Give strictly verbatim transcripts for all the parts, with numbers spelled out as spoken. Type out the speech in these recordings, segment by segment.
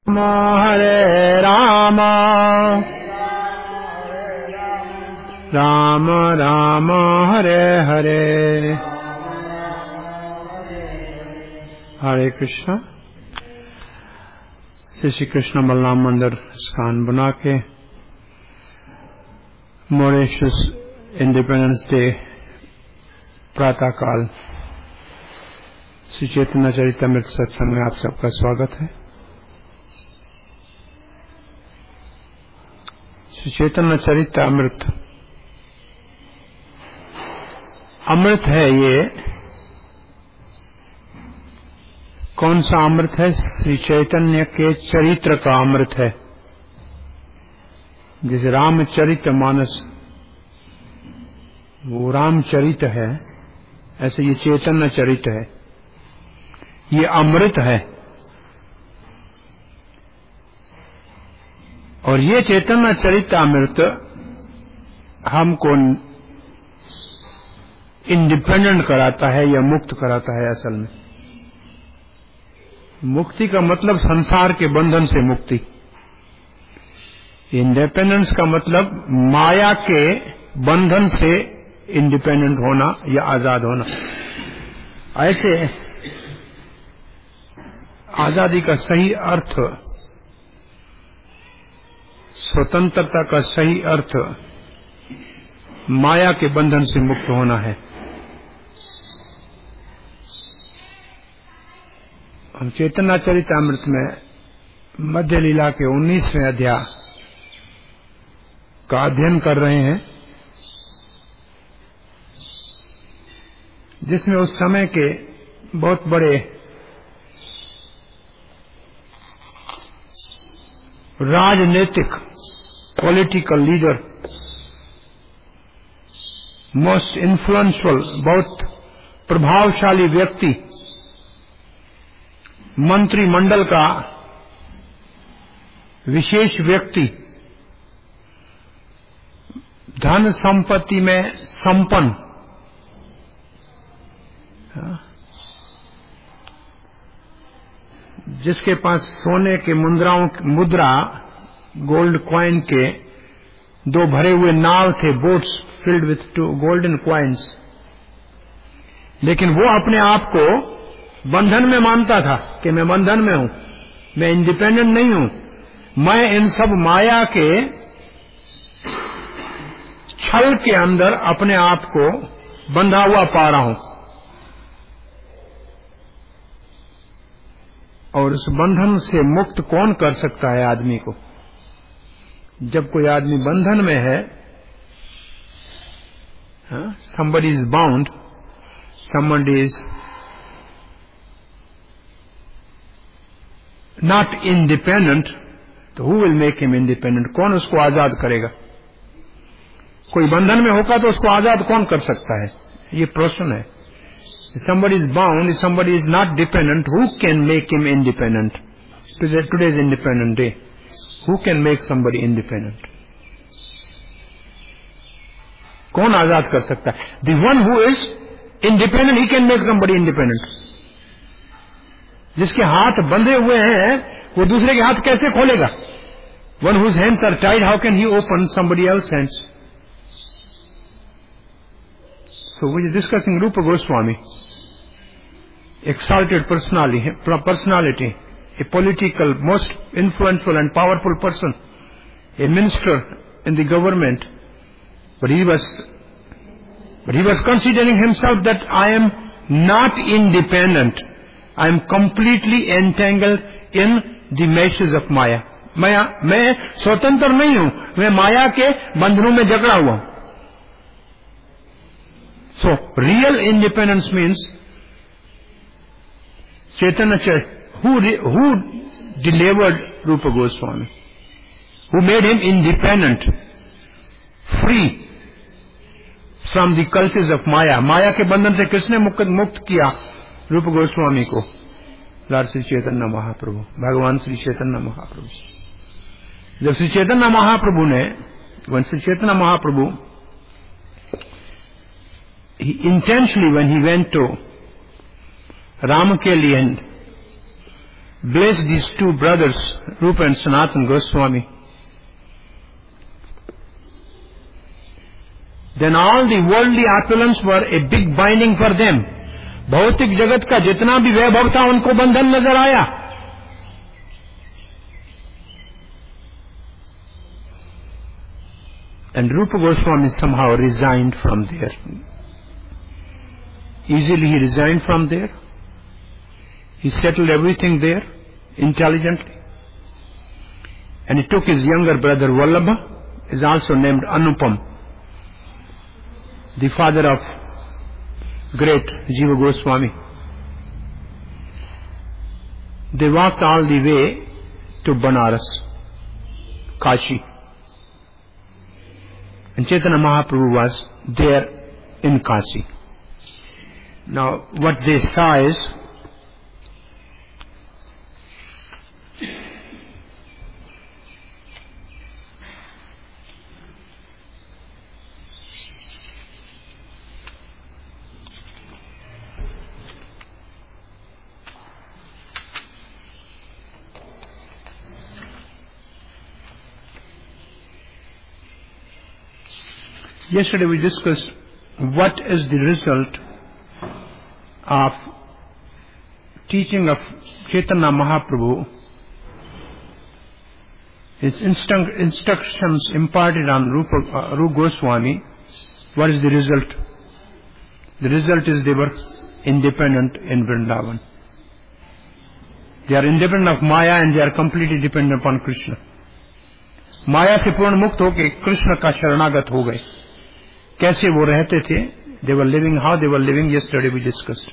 हरे राम राम राम हरे हरे हरे कृष्णा। श्री कृष्ण बलराम मंदिर स्थान बना के मॉरिशस इंडिपेंडेंस डे प्रातः काल श्री चैतन्य चरितमृत सत्संग में आप सबका स्वागत है। श्री चैतन्य चरितमृत अमृत है। ये कौन सा अमृत है? श्री चैतन्य के चरित्र का अमृत है। जैसे रामचरित मानस वो रामचरित है, ऐसे ये चैतन्य चरित है। ये अमृत है और ये चैतन्य चरितामृत हमको इंडिपेंडेंट कराता है या मुक्त कराता है। असल में मुक्ति का मतलब संसार के बंधन से मुक्ति। इंडिपेंडेंस का मतलब माया के बंधन से इंडिपेंडेंट होना या आजाद होना। ऐसे आजादी का सही अर्थ, स्वतंत्रता का सही अर्थ माया के बंधन से मुक्त होना है। हम चैतन्य चरितामृत में मध्य लीला के उन्नीसवें अध्याय का अध्ययन कर रहे हैं, जिसमें उस समय के बहुत बड़े राजनीतिक पॉलिटिकल लीडर, मोस्ट इन्फ्लुएंशियल, बहुत प्रभावशाली व्यक्ति, मंत्रिमंडल का विशेष व्यक्ति, धन संपत्ति में संपन्न, जिसके पास सोने के मुद्राओं मुद्रा गोल्ड कॉइन के दो भरे हुए नाव थे, boats filled with two golden coins. लेकिन वो अपने आप को बंधन में मानता था कि मैं बंधन में हूं, मैं इंडिपेंडेंट नहीं हूं, मैं इन सब माया के छल के अंदर अपने आप को बंधा हुआ पा रहा हूं। और उस बंधन से मुक्त कौन कर सकता है आदमी को? जब कोई आदमी बंधन में है, somebody is bound, somebody is not independent, तो who will make him independent? कौन उसको आजाद करेगा? कोई बंधन में होगा तो उसको आजाद कौन कर सकता है? ये प्रश्न है। If somebody is bound, if somebody is not dependent, who can make him independent? Today, today is independent day. Who can make somebody independent? कौन आजाद कर सकता है? The one who is independent, he can make somebody independent. जिसके हाथ बंधे हुए हैं, वो दूसरे के हाथ कैसे खोलेगा? One whose hands are tied, how can he open somebody else's hands? So we are discussing Rupa Goswami, exalted personality, personality, a political, most influential and powerful person, a minister in the government. But he was, but he was considering himself that I am not independent. I am completely entangled in the meshes of Maya. मैं मैं स्वतंत्र नहीं हूं, मैं माया के बंधनों में जकड़ा हुआ हूं। So, real independence means Chaitanya Charitamrita, who, who delivered Rupa Goswami, who made him independent, free from the cultures of Maya. माया के बंधन से किसने मुक्त, मुक्त किया रूप गोस्वामी को? लॉर्ड श्री चैतन्य महाप्रभु, भगवान श्री चैतन्य महाप्रभु। जब श्री चैतन्य महाप्रभु ने, Shri Chaitanya Mahaprabhu he intentionally, when he went to Ramakeli and blessed these two brothers, Rupa and Sanatana Goswami, then all the worldly opulence were a big binding for them. भौतिक जगत का जितना भी वैभव था उनको बंधन नजर आया. And Rupa Goswami somehow resigned from there. Easily he resigned from there. He settled everything there intelligently. And he took his younger brother Vallabha, is also named Anupam, the father of great Jiva Goswami. They walked all the way to Banaras, Kashi. And Chaitanya Mahaprabhu was there in Kashi. Now what they saw is, yesterday we discussed what is the result of teaching of Chaitanya Mahaprabhu, his instru- instructions imparted on Rupa, uh, Rupa Goswami. What is the result? The result is they were independent in Vrindavan. They are independent of Maya and they are completely dependent upon Krishna. माया से पूर्ण मुक्त होके कृष्ण का शरणागत हो गए. कैसे वो रहते थे? They were living, how they were living, yesterday we discussed.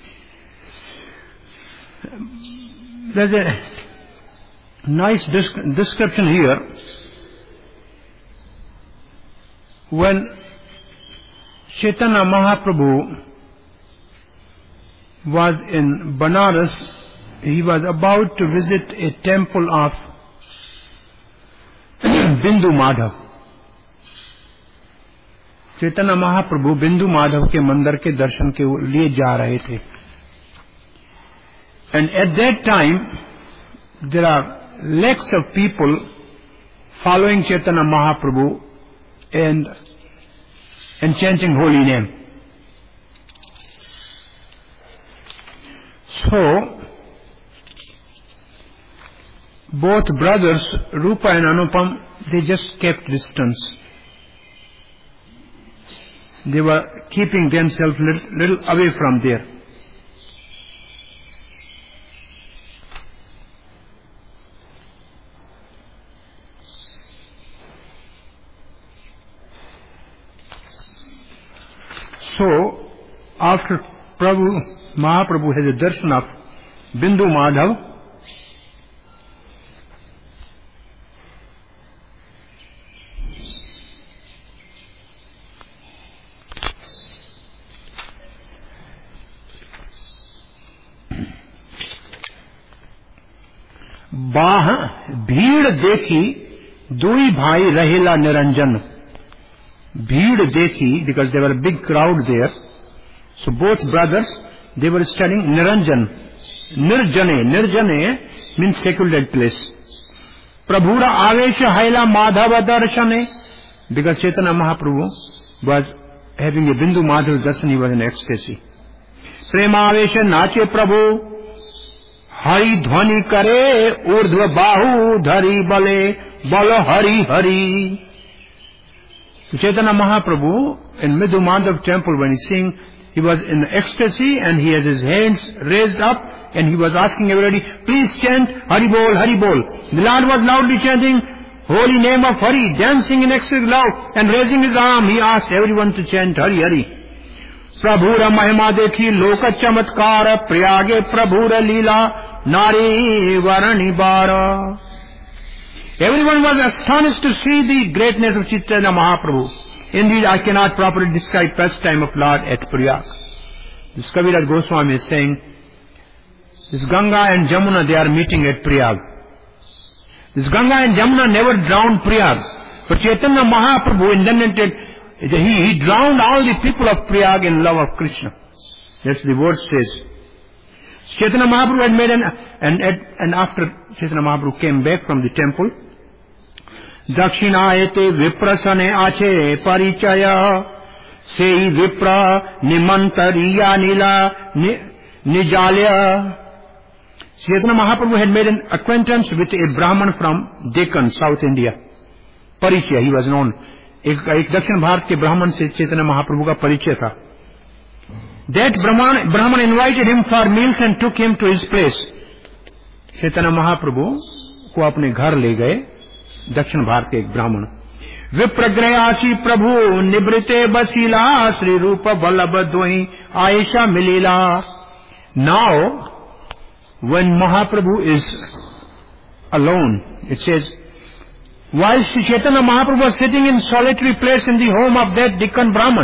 There's a nice description here. When Chaitanya Mahaprabhu was in Banaras, he was about to visit a temple of Bindu Madhav. Chaitanya Mahaprabhu बिंदु माधव के मंदिर के दर्शन के लिए जा रहे थे. And at that time there are lakhs of people following Chaitanya Mahaprabhu and and chanting holy name. So both brothers Rupa and Anupam, they just kept distance. They were keeping themselves little, little away from there. So, after Prabhu, Mahaprabhu has a darshan of Bindu Madhav, बाह भीड़ देखी दुई भाई रहेला निरंजन. भीड़ देखी, because there were a big crowd there. So both brothers, they were studying Niranjan. Nirjane, Nirjane means secluded place. Prabhura avesha haila madhava darshane, because Chaitanya Mahaprabhu was having a Bindu Madhav darshan, he was in ecstasy. Prema avesha nache Prabhu, Hari ध्वनि करे ऊर्ध्व बाहु धरी बले बल Hari Hari. Chaitanya Mahaprabhu in Bindu Madhav temple, when he sing, he was in ecstasy and he has his hands raised up and he was asking everybody, please chant Hari Bol, Hari Bol. The Lord was loudly chanting holy name of Hari, dancing in ecstasy loud and raising his arm. He asked everyone to chant Hari Hari. Prabhura Mahima dekhi loka chamatkara, priyage Prabhura Leela Nari Varani Bara. Everyone was astonished to see the greatness of Chaitanya Mahaprabhu. Indeed, I cannot properly describe pastime of Lord at Prayag. This Kaviraj Goswami is saying, this Ganga and Jamuna, they are meeting at Prayag. This Ganga and Jamuna never drowned Prayag. But Chaitanya Mahaprabhu intended, he, he drowned all the people of Prayag in love of Krishna. That's the word says. Chaitanya Mahaprabhu had made an, and, and after Chaitanya Mahaprabhu came back from the temple, Dakshinayate viprasane ache parichaya sei vipra nimantariya nila nijalya. Chaitanya Mahaprabhu had made an acquaintance with a Brahman from Deccan, South India. Parichaya, he was known. एक, एक दक्षिण भारत के ब्राह्मण से चैतन्य महाप्रभु का परिचय था. That Brahman, Brahman invited him for meals and took him to his place. Chaitanya Mahaprabhu को अपने घर ले गए दक्षिण भारत के एक ब्राह्मण. विप्रग्रयासी प्रभु निवृते बसीला श्री रूप बल्लभ दोही आयशा मिलीला. Now, when Mahaprabhu is alone, it says, while Sri Chaitanya Mahaprabhu was sitting in solitary place in the home of that Deccan Brahman,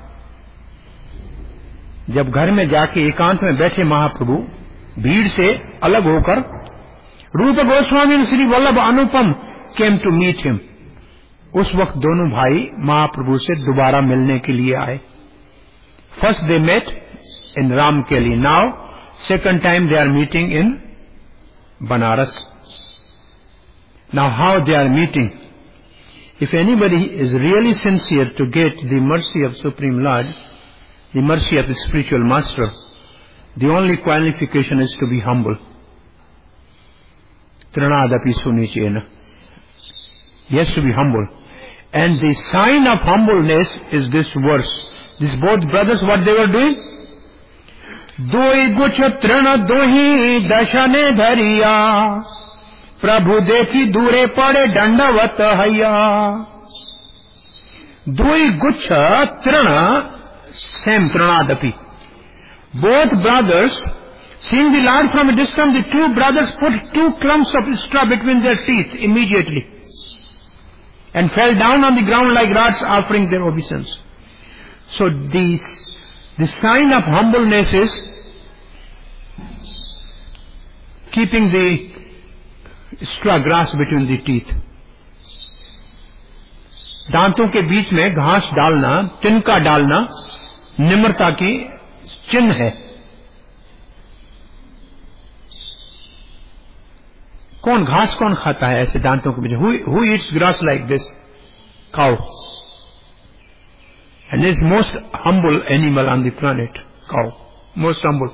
जब घर में जाके एकांत में बैठे महाप्रभु भीड़ से अलग होकर, रूप गोस्वामी श्री वल्लभ अनुपम came to meet him. उस वक्त दोनों भाई महाप्रभु से दोबारा मिलने के लिए आए. First they met in Ramkeli. Now, second time they are meeting in Banaras. Now how they are meeting? If anybody is really sincere to get the mercy of Supreme Lord, the mercy of the spiritual master, the only qualification is to be humble. Trinadapi sunichena. He has to be humble. And the sign of humbleness is this verse. These both brothers, what they were doing? Doi gucha trina dohi dashane dhariya. प्रभु देखी दूरे पड़े दंडवत हैया. दुई गुच्छ तृण सेम तृणादपि. Both brothers, seeing the Lord from a distance, the two brothers put two clumps of straw between their teeth immediately and fell down on the ground like rats offering their obeisance. So the, the sign of humbleness is keeping the straw grass between the teeth. दांतों के बीच में घास डालना, तिनका डालना निम्रता की चिन्ह है. कौन घास कौन खाता है ऐसे दांतों के बीच? Who, who eats grass like this? Cow. And it's most humble animal on the planet. Cow. Most humble.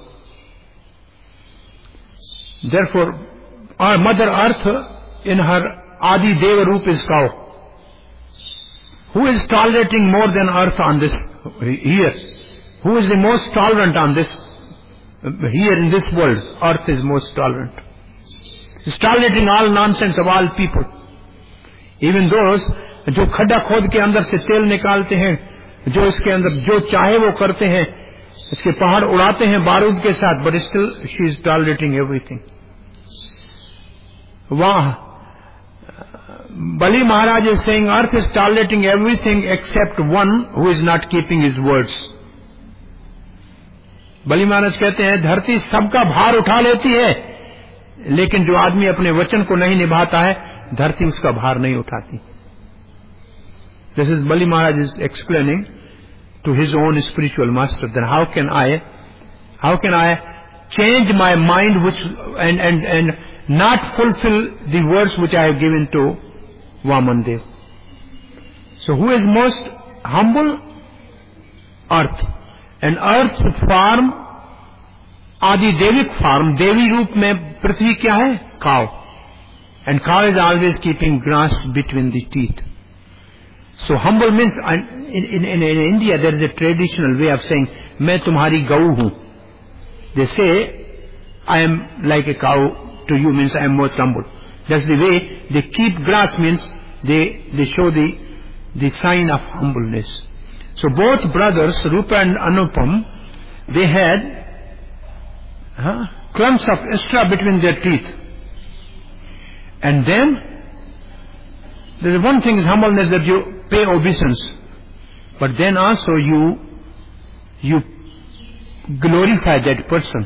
Therefore, our Mother Earth in her Adi Deva Roop is cow. Who is tolerating more than Earth on this here? Who is the most tolerant on this here in this world? Earth is most tolerant. It's tolerating all nonsense of all people. Even those जो खड्डा खोद के अंदर से तेल निकालते हैं, जो इसके अंदर जो चाहे वो करते हैं, इसके पहाड़ उड़ाते हैं बारूद के साथ, but still she is tolerating everything. Wow. Bali Maharaj is saying earth is tolerating everything except one who is not keeping his words. Bali Maharaj कहते हैं धरती सबका भार उठा लेती है, लेकिन जो आदमी अपने वचन को नहीं निभाता है धरती उसका भार नहीं उठाती. This is Bali Maharaj is explaining to his own spiritual master. Then how can I, how can I change my mind which and and and not fulfill the words which I have given to Vamandev? So who is most humble? Earth. And earth form आदि देविक form, देवी रूप में पृथ्वी क्या है? Cow. And cow is always keeping grass between the teeth. So humble means, in, in, in, in India there is a traditional way of saying, मैं तुम्हारी गऊ हूँ. They say, I am like a cow to you, means I am most humble. That's the way they keep grass, means they, they show the, the sign of humbleness. So both brothers, Rupa and Anupam, they had huh, clumps of straw between their teeth. And then, there is one thing is humbleness, that you pay obeisance. But then also you, you glorify that person.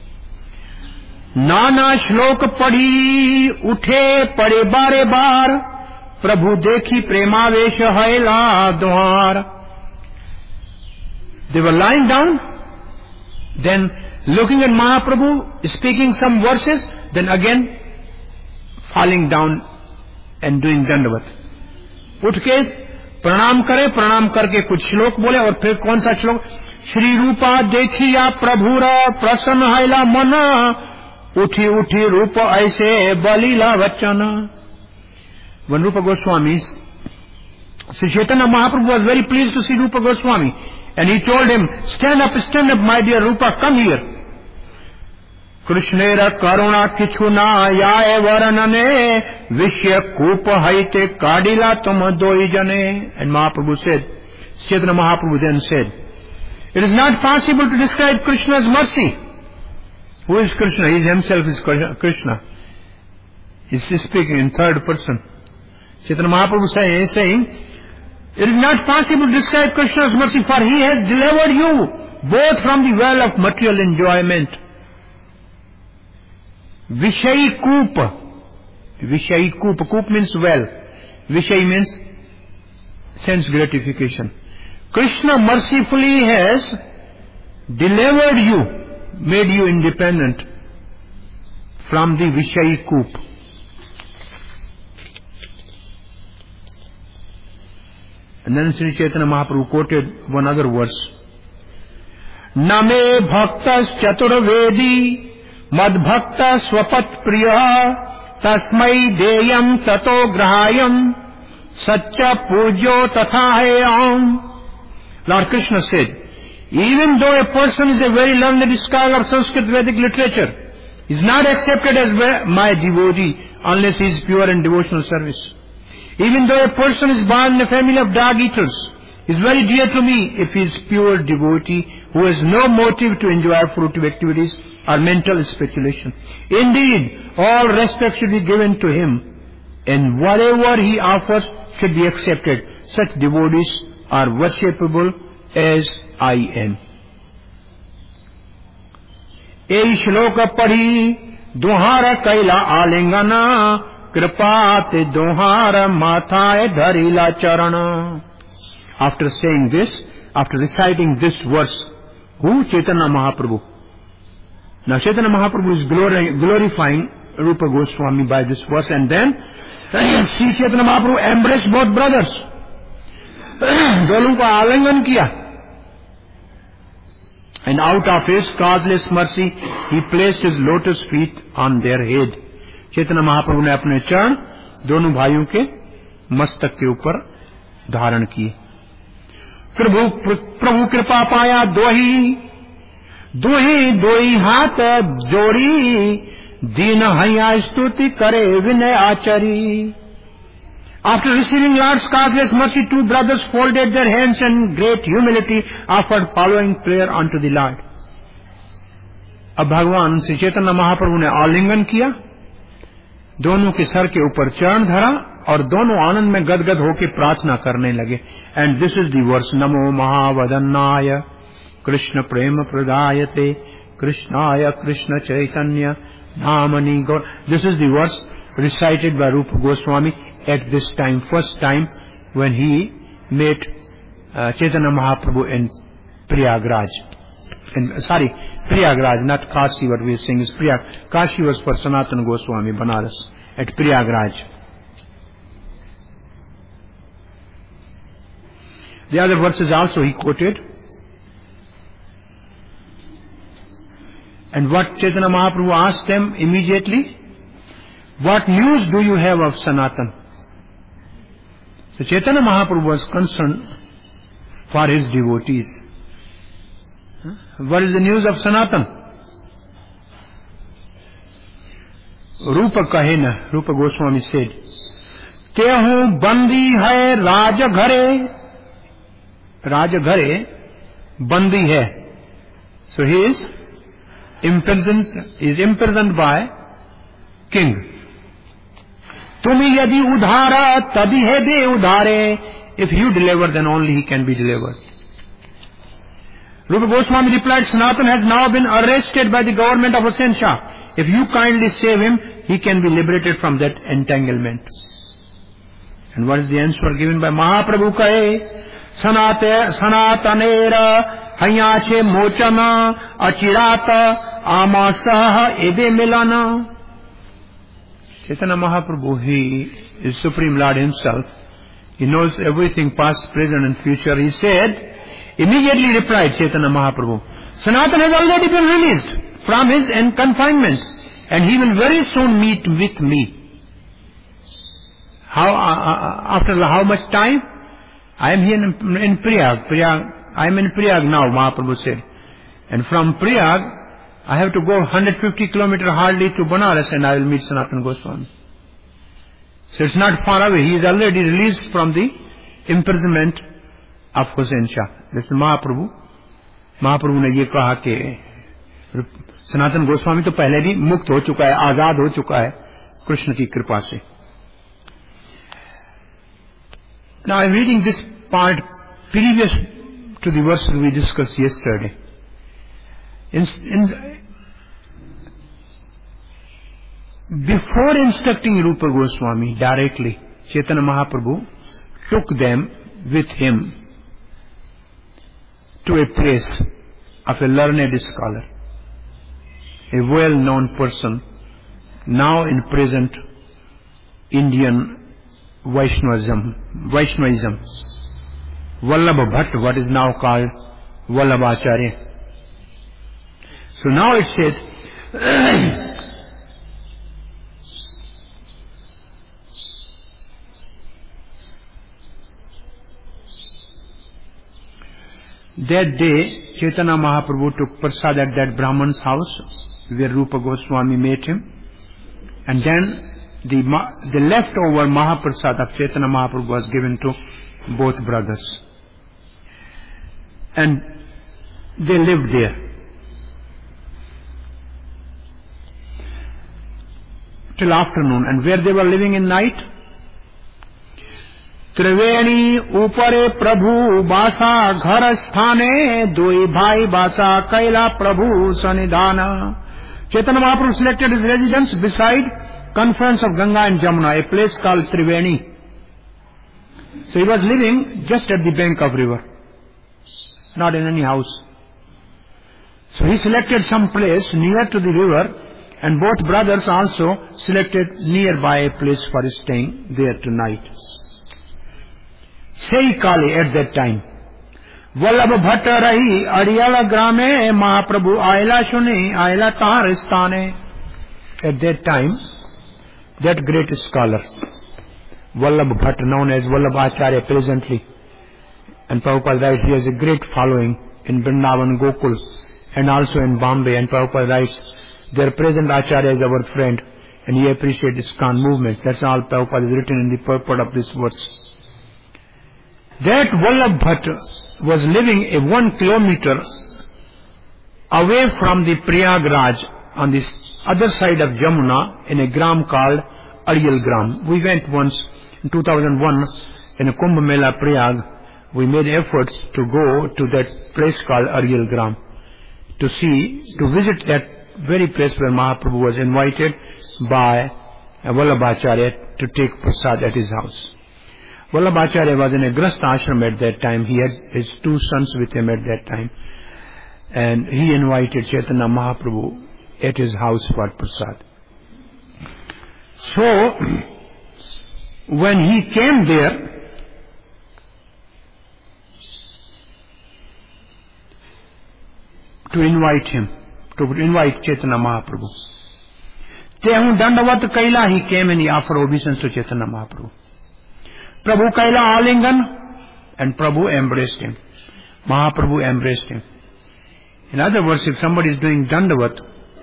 नाना श्लोक पढ़ी उठे पड़े बारे बार प्रभु देखी प्रेमावेश हैला द्वार. They were lying down, then looking at Mahaprabhu, speaking some verses, then again falling down and doing dandavat. उठ के प्रणाम करे, प्रणाम करके कुछ श्लोक बोले, और फिर कौन सा श्लोक? श्री रूपा देखिया प्रभुर प्रसन्न हैला मन, उठी उठी रूप ऐसे बलिला वचन. When Rupa Goswami, Sri Chaitanya Mahaprabhu was very pleased to see Rupa Goswami, and he told him, stand up, stand up, my dear Rupa, come here. Krishnera karuna kichuna yae varanane vishya kupa haite kadila tuma doi jane. And Mahaprabhu said, Chaitanya Mahaprabhu then said, it is not possible to describe Krishna's mercy. Who is Krishna? He himself is Krishna. He is speaking in third person. Chaitanya Mahaprabhu say, is saying, it is not possible to describe Krishna's mercy, for he has delivered you both from the well of material enjoyment. Vishayi Kupa. Vishayi Kupa. Kupa means well. Vishayi means sense gratification. Krishna mercifully has delivered you, made you independent from the Vishayi Kupa. And then Sri Chaitanya Mahaprabhu quoted one other verse. Name bhaktas chaturvedi madbhakta swapat priya tasmai deyam tato grahayam satya pujyo tathahayam. Lord Krishna said, even though a person is a very learned scholar of Sanskrit Vedic literature, he is not accepted as my devotee unless he is pure in devotional service. Even though a person is born in a family of dog eaters, he is very dear to me if he is pure devotee who has no motive to enjoy fruitive activities or mental speculation. Indeed, all respect should be given to him, and whatever he offers should be accepted. Such devotees are worshipable as I am. Ei shloka padhi duhara kaila alingana kripate duhara mathaye dharila charana. After saying this, after reciting this verse, who? Chaitanya Mahaprabhu. Now Chaitanya Mahaprabhu is glori- glorifying Rupa Goswami by this verse, and then Sri Chaitanya Mahaprabhu embraced both brothers. दोनों का आलिंगन किया, and out of his causeless mercy he placed his lotus feet on their head. Chaitanya Mahaprabhu ने अपने चरण दोनों भाइयों के मस्तक के ऊपर धारण किए. प्रभु प्रभु कृपा पाया दोही दोही दोई हाथ जोड़ी दीन हैया स्तुति करे विनय आचरी. After receiving Lord's causeless mercy, two brothers folded their hands and great humility offered following prayer unto the Lord. अब भगवान श्री चैतन्य महाप्रभु ने आलिंगन किया, दोनों के सर के ऊपर चरण धरा और दोनों आनंद में गदगद होकर प्रार्थना करने लगे. And this is the verse. नमो महावदन्नाय कृष्ण प्रेम प्रदायते कृष्णाय कृष्ण चैतन्य नामनि गौर. This is the verse recited by Rupa Goswami at this time, first time when he met uh, Chaitanya Mahaprabhu in Prayagraj. In, sorry, Prayagraj, not Kashi. What we are saying is Prayag. Kashi was for Sanatana Goswami, Banaras, at Prayagraj. The other verses also he quoted. And what Chaitanya Mahaprabhu asked them immediately, what news do you have of Sanatan? So Chaitanya Mahaprabhu was concerned for his devotees. What is the news of Sanatan? Rupa kahena, Rupa Goswami said, Tehu bandi hai raja ghare. Raja ghare, bandi hai. So he is imprisoned, he is imprisoned by king. Tumi yadi udhara tadi he de udhare. If you deliver, then only he can be delivered. Rupa Goswami replied, Sanatan has now been arrested by the government of Hussain Shah. If you kindly save him, he can be liberated from that entanglement. And what is the answer given by Mahaprabhu? Kahe Sanatanera Hanya che mochana achirata amasa ebe milana. Chaitanya Mahaprabhu, he is Supreme Lord himself. He knows everything past, present and future. He said, immediately replied Chaitanya Mahaprabhu, Sanatana has already been released from his confinement and he will very soon meet with me. How, uh, after how much time? I am here in, in Prayag. Prayag. I am in Prayag now, Mahaprabhu said. And from Prayag, I have to go one hundred fifty kilometers hardly to Banaras and I will meet Sanatana Goswami. So it's not far away. He is already released from the imprisonment of Hussain Shah. This is Mahaprabhu. Mahaprabhu ने ये कहा कि सनातन गोस्वामी तो पहले भी मुक्त हो चुका है, आजाद हो चुका है कृष्ण की कृपा से. Now I am reading this part previous to the verses we discussed yesterday. In, in, before instructing Rupa Goswami directly, Chaitanya Mahaprabhu took them with him to a place of a learned scholar, a well-known person, now in present Indian Vaishnavism, Vaishnavism, Vallabha Bhatt, what is now called Vallabhacharya. So now it says, that day Chaitanya Mahaprabhu took prasad at that Brahman's house where Rupa Goswami met him, and then the, the leftover Mahaprasad of Chaitanya Mahaprabhu was given to both brothers. And they lived there. Till afternoon. And where they were living in night? Triveni upare prabhu basa ghar sthane doi bhai basa kaila prabhu sanidhana. Chaitanya Mahaprabhu selected his residence beside confluence of Ganga and Jamuna, a place called Triveni. So he was living just at the bank of river, not in any house. So he selected some place near to the river, and both brothers also selected nearby a place for staying there tonight. Sei Kali at that time. Vallabha Bhatta rahi Adiyala grame Mahaprabhu aila shuni aila tahar sthane. At that time, that great scholar, Vallabha Bhatta, known as Vallabhacharya presently, and Prabhupada writes he has a great following in Vrindavan, Gokul, and also in Bombay, and Prabhupada writes, their present Acharya is our friend, and he appreciates ISKCON movement. That's all Prabhupada is written in the purport of this verse. That Vallabha Bhatta was living a one kilometer away from the Prayagraj on the other side of Jamuna in a gram called Adiyal Gram. We went once in two thousand one in a Kumbh Mela Prayag. We made efforts to go to that place called Adiyal Gram to see, to visit that very place where Mahaprabhu was invited by Vallabhacharya to take prasad at his house. Vallabhacharya was in a Grasta ashram at that time. He had his two sons with him at that time. And he invited Chaitanya Mahaprabhu at his house for prasad. So, when he came there, to invite him, to invite Chaitanya Mahaprabhu, Tehu Dandavat Kaila, he came and he offered obeisance to Chaitanya Mahaprabhu. Prabhu Kaila Alingan, and Prabhu embraced him. Mahaprabhu embraced him. In other words, if somebody is doing Dandavat,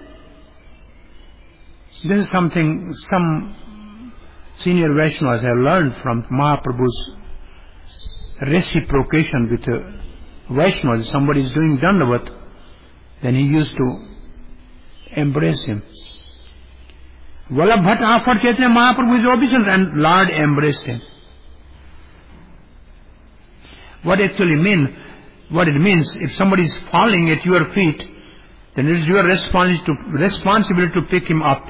this is something some senior Vaishnavas have learned from Mahaprabhu's reciprocation with uh, Vaishnavas. If somebody is doing Dandavat, then he used to embrace him. Vallabha Bhatta offered Chaitanya Mahaprabhu his obeisance and Lord embraced him. What actually mean, what it means, if somebody is falling at your feet, then it is your responsibility to, responsibility to pick him up.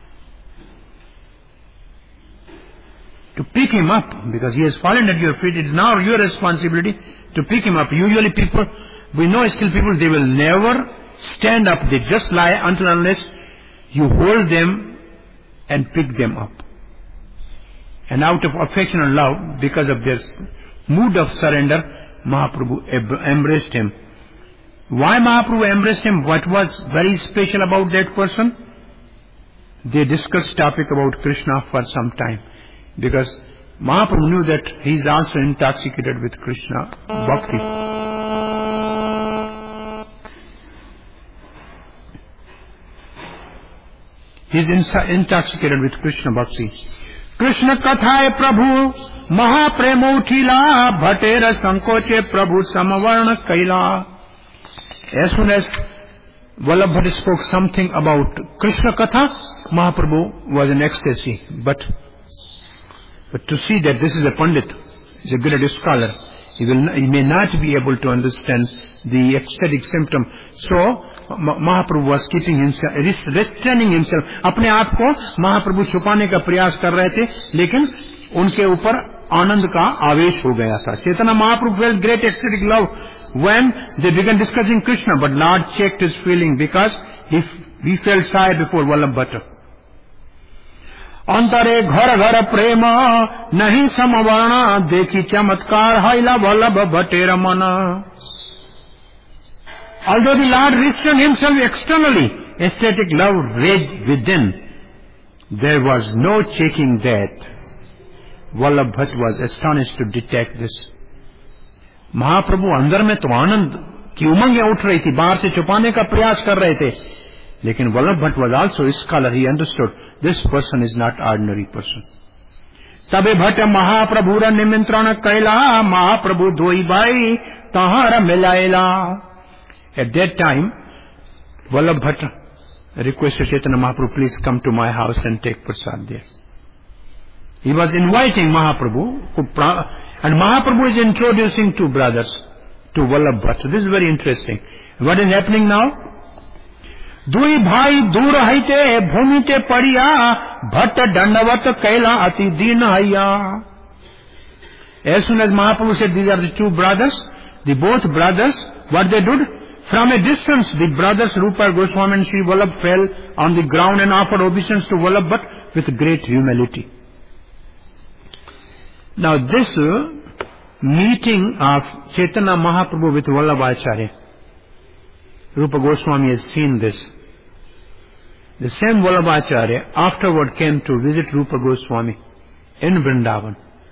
To pick him up, because he has fallen at your feet, it is now your responsibility to pick him up. Usually people we know still people, they will never stand up. They just lie until unless you hold them and pick them up. And out of affection and love, because of their mood of surrender, Mahaprabhu embraced him. Why Mahaprabhu embraced him? What was very special about that person? They discussed topic about Krishna for some time, because Mahaprabhu knew that he is also intoxicated with Krishna bhakti. He is intoxicated with Krishna bhakti. Krishna kathaye Prabhu Mahapremo uthila bhatera sankoche Prabhu samavarna kaila. As soon as Vallabha spoke something about Krishna Katha, Mahaprabhu was in ecstasy. But, but to see that this is a Pandit, is a great scholar, he, will, he may not be able to understand the ecstatic symptom. So, Mahaprabhu was keeping himself, restraining himself. अपने आप को महाप्रभु छुपाने का प्रयास कर रहे थे, लेकिन उनके ऊपर आनंद का आवेश हो गया था. Chaitanya Mahaprabhu felt great ecstatic love when they began discussing Krishna, but Lord checked his feeling because he, he felt shy before Vallabha. अंतरे घर घर प्रेम नहीं समवर्ण देखी चमत्कार हैला वल्लभ भट्टेर मन. Although the Lord restrained himself externally, ecstatic love raged within. There was no checking that. Vallabh Bhatt was astonished to detect this. महाप्रभु अंदर में तो आनंद की उमंगें उठ रही थी, बाहर से छुपाने का प्रयास कर रहे थे, लेकिन Vallabh Bhatt was also a scholar. He understood this person is not ordinary person. तबे भट्ट महाप्रभु रा निमंत्रण कैला महाप्रभु धोई भाई तहार मिलाएला. At that time, Vallabh Bhatt requested Chaitanya Mahaprabhu, please come to my house and take prasad there. He was inviting Mahaprabhu, and Mahaprabhu is introducing two brothers to Vallabh Bhatt. This is very interesting. What is happening now? Dui bhai dur haite bhumite padiya bhatt dandavat kaila ati din hayya. As soon as Mahaprabhu said these are the two brothers, the both brothers, what they did? From a distance, the brothers Rupa Goswami and Sri Vallabh fell on the ground and offered obeisance to Vallabh Bhatt with great humility. Now this uh, meeting of Chaitanya Mahaprabhu with Vallabhacharya, Rupa Goswami has seen this. The same Vallabhacharya afterward came to visit Rupa Goswami in Vrindavan.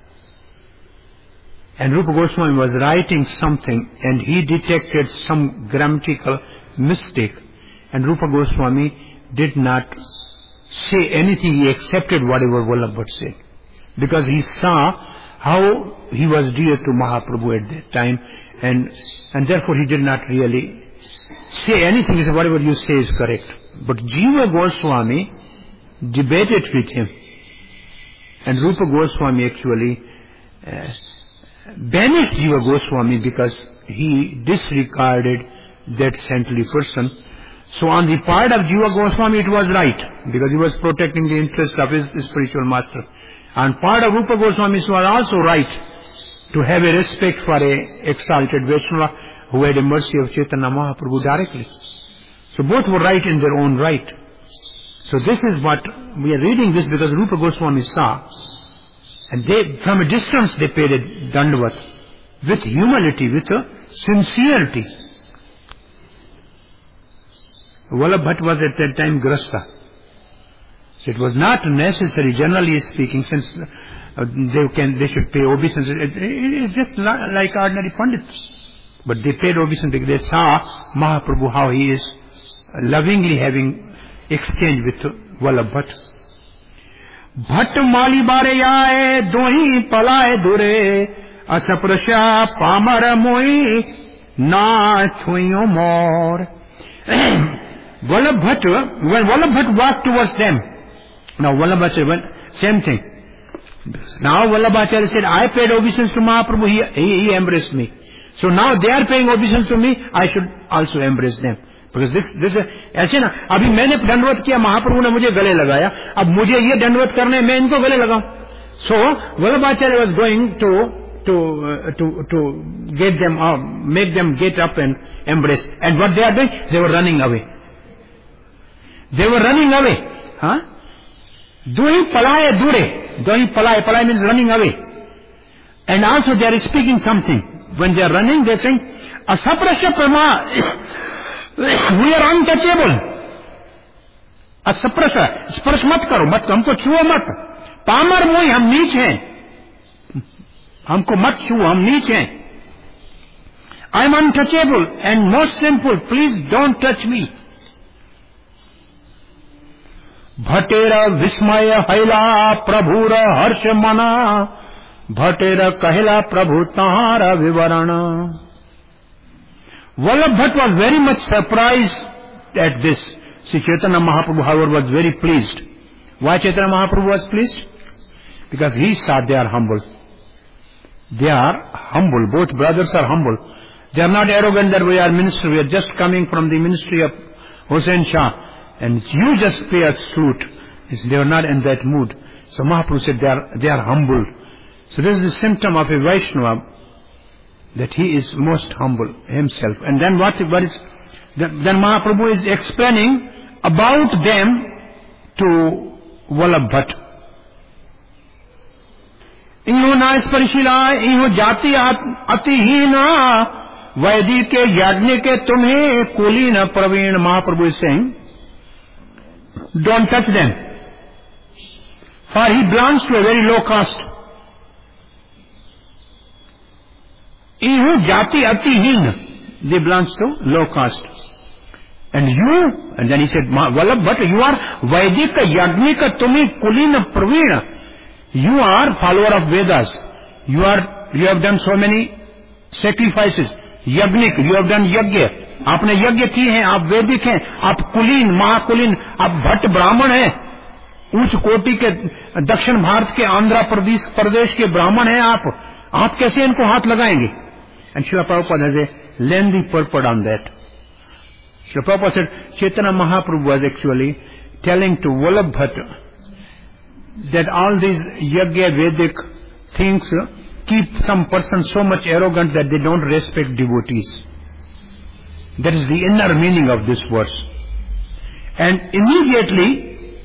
And Rupa Goswami was writing something and he detected some grammatical mistake. And Rupa Goswami did not say anything. He accepted whatever Vallabh Bhatt said, because he saw how he was dear to Mahaprabhu at that time, and and therefore he did not really say anything. He said, whatever you say is correct. But Jiva Goswami debated with him, and Rupa Goswami actually uh, banished Jiva Goswami because he disregarded that saintly person. So on the part of Jiva Goswami it was right, because he was protecting the interest of his spiritual master. And part of Rupa Goswami was also right to have a respect for a exalted Vaishnava who had a mercy of Chaitanya Mahaprabhu directly. So both were right in their own right. So this is what we are reading this because Rupa Goswami saw. And they, from a distance, they paid a dandavat with humility, with a sincerity. Vallabh Bhatt was at that time grasta. So it was not necessary, generally speaking, since uh, they can, they should pay obeisance. It, it is just like ordinary pandits. But they paid obeisance because they saw Mahaprabhu, how he is lovingly having exchange with Vallabh Bhatt. Bhatt माली बारे आए दोही पलाए दुरे असप्रशा Palmer मोई ना छुइयो मोर. Vallabh Bhatt, when Vallabh Bhatt walked towards them, now Vallabhacharya went, same thing. Now Vallabhacharya said, I paid obeisance to Mahaprabhu, he, he, he embraced me. So now they are paying obeisance to me, I should also embrace them. Because this, this, ऐसे ना, अभी मैंने दंडवत किया, महाप्रभु ने मुझे गले लगाया, अब मुझे ये दंडवत करने मैं इनको गले लगाऊं. So Vallabhacharya was going to to uh, to to get them up, make them get up and embrace. And what they are doing? They were running away. They were running away. Huh? Dohi palaye dure. Dohi palaye. Palaye means running away. And also they are speaking something. When they are running, they are saying, Asaprasya Prama, we are untouchable. Asaprasya, स्पर्श मत करो, मत हमको छुओ मत. Palmer मोई, हम नीच हैं. हमको मत छुओ, हम नीच हैं. I am untouchable and most sinful. Please don't touch me. भटेर विस्मय हैला प्रभुर हर्ष मना, भटेर कहला प्रभु तारा विवरण. Vallabh Bhatt was very much surprised at this. Sri Chaitanya Mahaprabhu, however, was very pleased. Why Chaitanya Mahaprabhu was pleased? Because he saw they are humble. They are humble. Both brothers are humble. They are not arrogant that we are ministers. We are just coming from the ministry of Hussain Shah. And you just pay us salute. They were not in that mood. So Mahaprabhu said they are, they are humble. So this is the symptom of a Vaishnava, that he is most humble himself. And then what, what is, then Mahaprabhu is explaining about them to Vallabh Bhatt. इहो ना स्पर्शिला, इहो जाति अतिहीना, वैदिक के यज्ञ के तुम्हें कुलीन Praveen. Mahaprabhu is saying, don't touch them, for he belongs to a very low caste. Ihu jati atihin, they belongs to low caste. And you, and then he said, Vallabh Bhatt, you are Vaidika Yagnika Tumi Kulina Pravina. You are follower of Vedas. You are, you have done so many sacrifices. Yagnik, you have done yagya. आपने यज्ञ किए हैं, आप वैदिक हैं, आप कुलीन, महाकुलीन, आप भट्ट ब्राह्मण हैं, उच्च कोटि के दक्षिण भारत के आंध्र प्रदेश प्रदेश के ब्राह्मण हैं आप. आप कैसे इनको हाथ लगाएंगे? And Srila Prabhupada has a lengthy purport on that. Srila Prabhupada said, Chaitanya Mahaprabhu was actually telling to Vallabh Bhatt that all these yagya Vedic things keep some person so much arrogant that they don't respect devotees. That is the inner meaning of this verse. And immediately,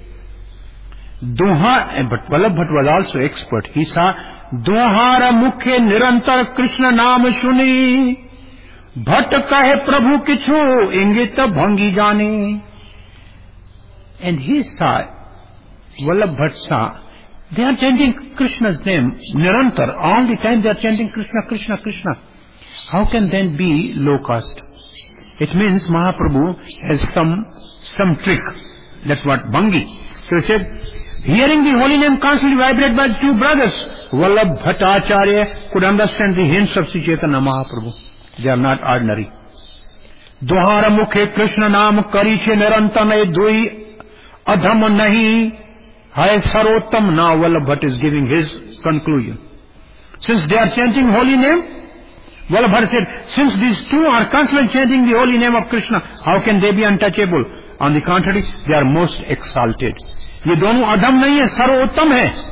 Duha, but Vallabh Bhatt was also expert. He saw, Duhara mukhe nirantar Krishna naam shuni, Bhatt kahe prabhu kichu, ingita bhangi jani. And he saw, Vallabh Bhatt saw, they are chanting Krishna's name, nirantar, all the time they are chanting Krishna, Krishna, Krishna. How can then be low caste? It means Mahaprabhu has some, some trick. That's what Bhangi. So he said, hearing the holy name constantly vibrated by the two brothers, Vallabh Bhattacharya could understand the hints of Sri Chaitanya Mahaprabhu. They are not ordinary. Duhara mukhe Krishna naam kariche nirantane dui adham nahi hai sarottam. Now Vallabh Bhatt is giving his conclusion. Since they are chanting holy name, Vallabh Bhatt said, since these two are constantly chanting the holy name of Krishna, how can they be untouchable? On the contrary, they are most exalted. ये दोनों अधम नहीं है, सर्वोत्तम है.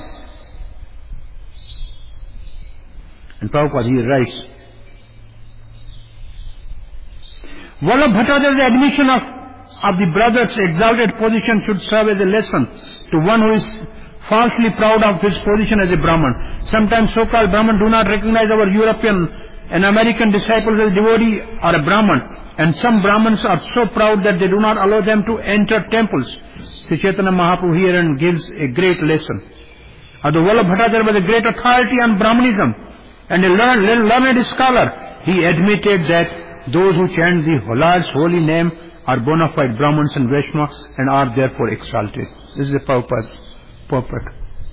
And Prabhupada he writes, Vallabh Bhattacharya's admission of, of the brother's exalted position should serve as a lesson to one who is falsely proud of his position as a Brahman. Sometimes so-called Brahman do not recognize our European and American disciples as devotee or a Brahman. And some Brahmins are so proud that they do not allow them to enter temples. Sri Chaitanya Mahaprabhu here and gives a great lesson. Although Vallabh Bhattacharya was a great authority on Brahmanism and a learned, learned scholar, he admitted that those who chant the Lord's holy name are bona fide Brahmins and Vaishnavas and are therefore exalted. This is the Prabhupada's purport.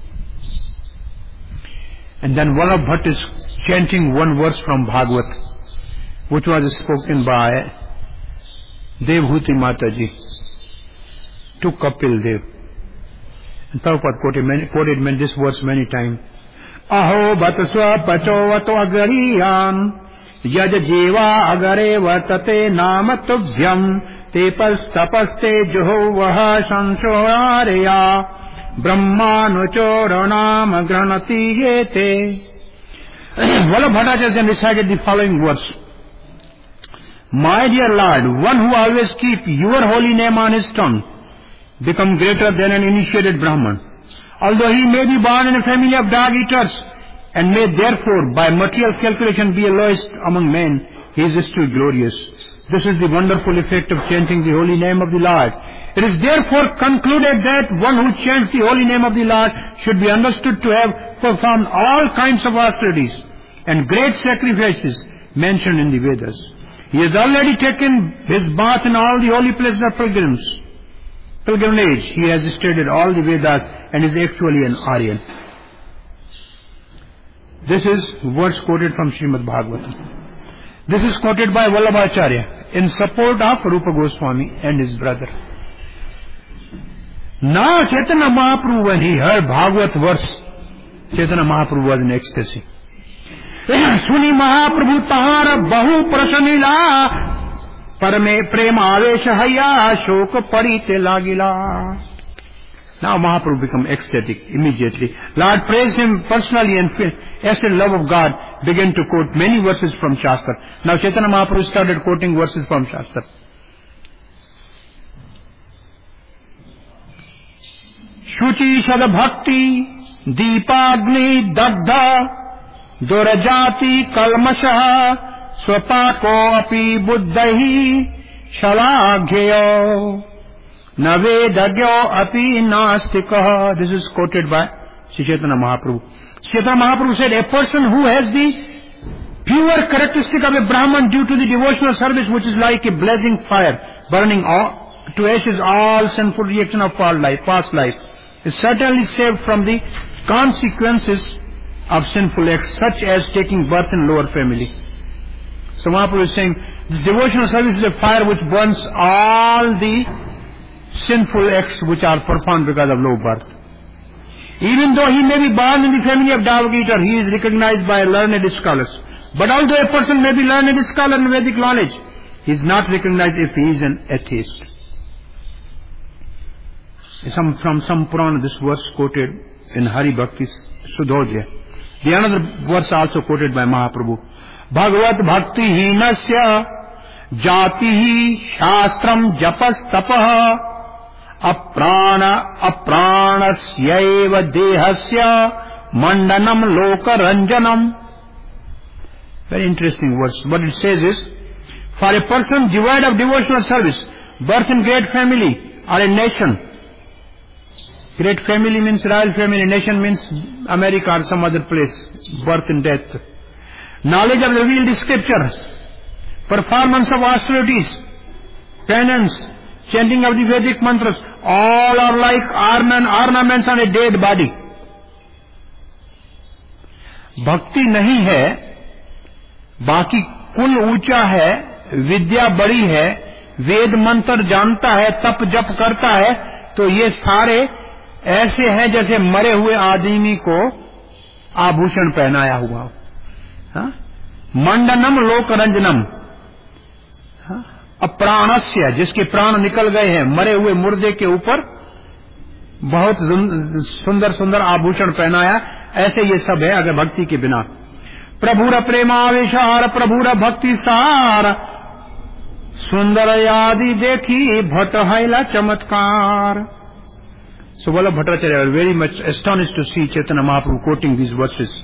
And then Vallabh Bhatt is chanting one verse from Bhagavad, which was spoken by Devhuti Mataji to Kapil Dev. And Prabhupada quoted, many, quoted many, this verse many times. Aho bataswa pachovato agariyam yaj jiva agare vartate namatubhyam tepas tapaste juhovaha sanshoyareya brahmanuchoranam granati yete Vallabha Bhattacharya recited the following verse. My dear Lord, one who always keep your holy name on his tongue, become greater than an initiated Brahman. Although he may be born in a family of dog eaters, and may therefore by material calculation be a lowest among men, he is still glorious. This is the wonderful effect of chanting the holy name of the Lord. It is therefore concluded that one who chants the holy name of the Lord should be understood to have performed all kinds of austerities and great sacrifices mentioned in the Vedas. He has already taken his bath in all the holy places of pilgrims. Pilgrimage. He has studied all the Vedas and is actually an Aryan. This is verse quoted from Srimad Bhagavatam. This is quoted by Vallabhacharya in support of Rupa Goswami and his brother. Now Chaitanya Mahaprabhu, when he heard Bhagavat verse, Chaitanya Mahaprabhu was in ecstasy. Suni Mahaprabhu tahara bahu prasanila parame prema avesha haya shok parite lagila. Now Mahaprabhu became ecstatic immediately. Lord praised him personally and as in love of God began to quote many verses from Shastra. Now Chaitanya Mahaprabhu started quoting verses from Shastra. Shuchi Sada Bhakti Deepagni Dagdha Durajati Kalmasha Swapako Api Buddhahi Shalagyo Navedagyo Api Nastikaha. This is quoted by Sri Chaitanya Mahaprabhu. Sri Chaitanya Mahaprabhu said, a person who has the pure characteristic of a Brahman due to the devotional service, which is like a blazing fire, burning all, to ashes all sinful reaction of past life, past life, is certainly saved from the consequences of sinful acts, such as taking birth in lower family. So Mahaprabhu is saying, this devotional service is a fire which burns all the sinful acts which are performed because of low birth. Even though he may be born in the family of dog eater, he is recognized by learned scholars. But although a person may be learned scholar in Vedic knowledge, he is not recognized if he is an atheist. Some, from some Purana, this verse quoted in Hari Bhakti Sudhodaya. The another verse also quoted by Mahaprabhu. Bhagavat Bhakti Hinasya Jatihi Shastram Japas Tapaha Aprana Apranasyaiva Dehasya Mandanam Loka Ranjanam. Very interesting verse. What it says is, for a person devoid of devotional service, birth in great family or a nation. Great family means royal family, nation means America or some other place, birth and death. Knowledge of revealed scriptures, performance of austerities, penance, chanting of the Vedic mantras, all are like ornaments on a dead body. Bhakti nahi hai, बाकी कुल ऊंचा है, विद्या बड़ी है, वेद मंत्र जानता है, तप जप करता है, तो ये सारे ऐसे हैं जैसे मरे हुए आदमी को आभूषण पहनाया हुआ हो. मंडनम लोकरंजनम, अप्राणस्य, जिसके प्राण निकल गए हैं, मरे हुए मुर्दे के ऊपर बहुत सुंदर सुंदर आभूषण पहनाया, ऐसे ये सब है अगर भक्ति के बिना. प्रभुर प्रेमावेशार प्रभुर भक्ति सार सुंदर यादि देखी भट्ट हैला चमत्कार. So Vallabha Bhattacharya are very much astonished to see Chaitanya Mahaprabhu quoting these verses.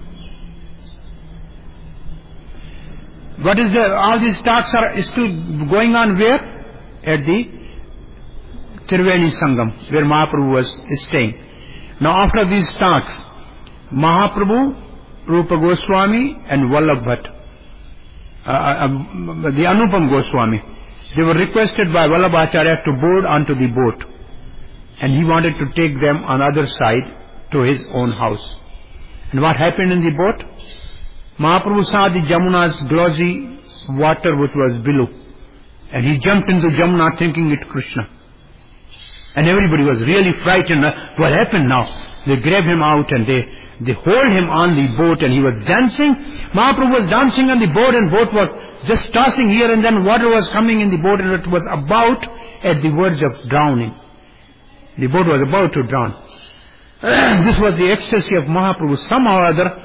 What is the, all these talks are still going on where? At the Triveni Sangam, where Mahaprabhu was staying. Now after these talks, Mahaprabhu, Rupa Goswami and Vallabha Bhatt, uh, uh, the Anupam Goswami, they were requested by Vallabha Acharya to board onto the boat. And he wanted to take them on the other side to his own house. And what happened in the boat? Mahaprabhu saw the Jamuna's glossy water which was below. And he jumped into Jamuna thinking it Krishna. And everybody was really frightened. What happened now? They grabbed him out and they, they hold him on the boat and he was dancing. Mahaprabhu was dancing on the boat and boat was just tossing here and then water was coming in the boat and it was about at the verge of drowning. The boat was about to drown. This was the ecstasy of Mahaprabhu. Somehow or other,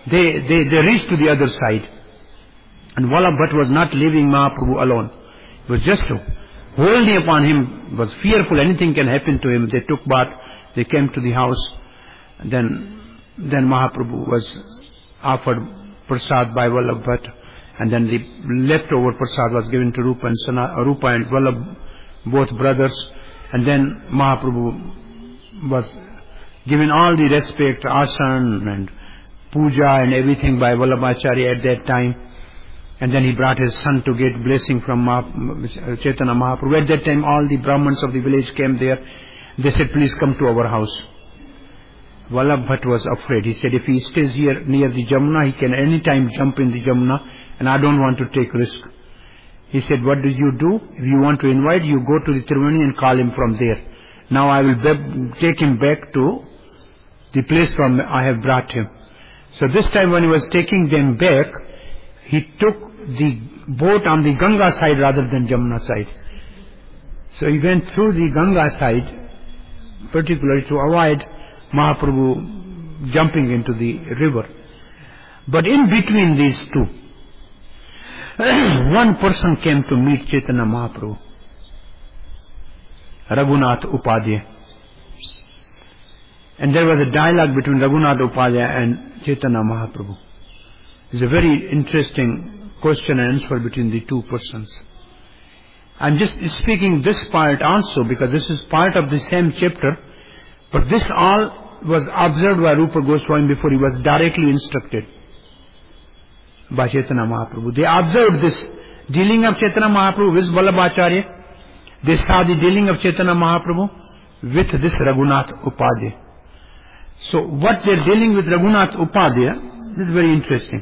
they, they, they reached to the other side. And Vallabh Bhatt was not leaving Mahaprabhu alone. He was just holding upon him, was fearful anything can happen to him. They took bath, they came to the house. And then, then Mahaprabhu was offered prasad by Vallabh Bhatt. And then the leftover prasad was given to Rupa and, Sana, Rupa and Vallabh, both brothers. And then Mahaprabhu was given all the respect, asan and puja and everything by Vallabhacharya at that time. And then he brought his son to get blessing from Mah- Chaitanya Mahaprabhu. At that time all the Brahmins of the village came there. They said, please come to our house. Vallabh Bhatt was afraid. He said, if he stays here near the Jamuna, he can any time jump in the Jamuna, and I don't want to take risk. He said, what do you do? If you want to invite, you go to the Triveni and call him from there. Now I will be- take him back to the place from I have brought him. So this time when he was taking them back, he took the boat on the Ganga side rather than Jamuna side. So he went through the Ganga side, particularly to avoid Mahaprabhu jumping into the river. But in between these two, one person came to meet Chaitanya Mahaprabhu, Raghunath Upadhyay. And there was a dialogue between Raghunath Upadhyay and Chaitanya Mahaprabhu. It's a very interesting question and answer between the two persons. I'm just speaking this part also because this is part of the same chapter, but this all was observed by Rupa Goswami before he was directly instructed by Chaitanya Mahaprabhu. They observed this dealing of Chaitanya Mahaprabhu with Vallabhacharya. They saw the dealing of Chaitanya Mahaprabhu with this Raghunath Upadhyay. So what they're dealing with Raghunath Upadhyay is very interesting.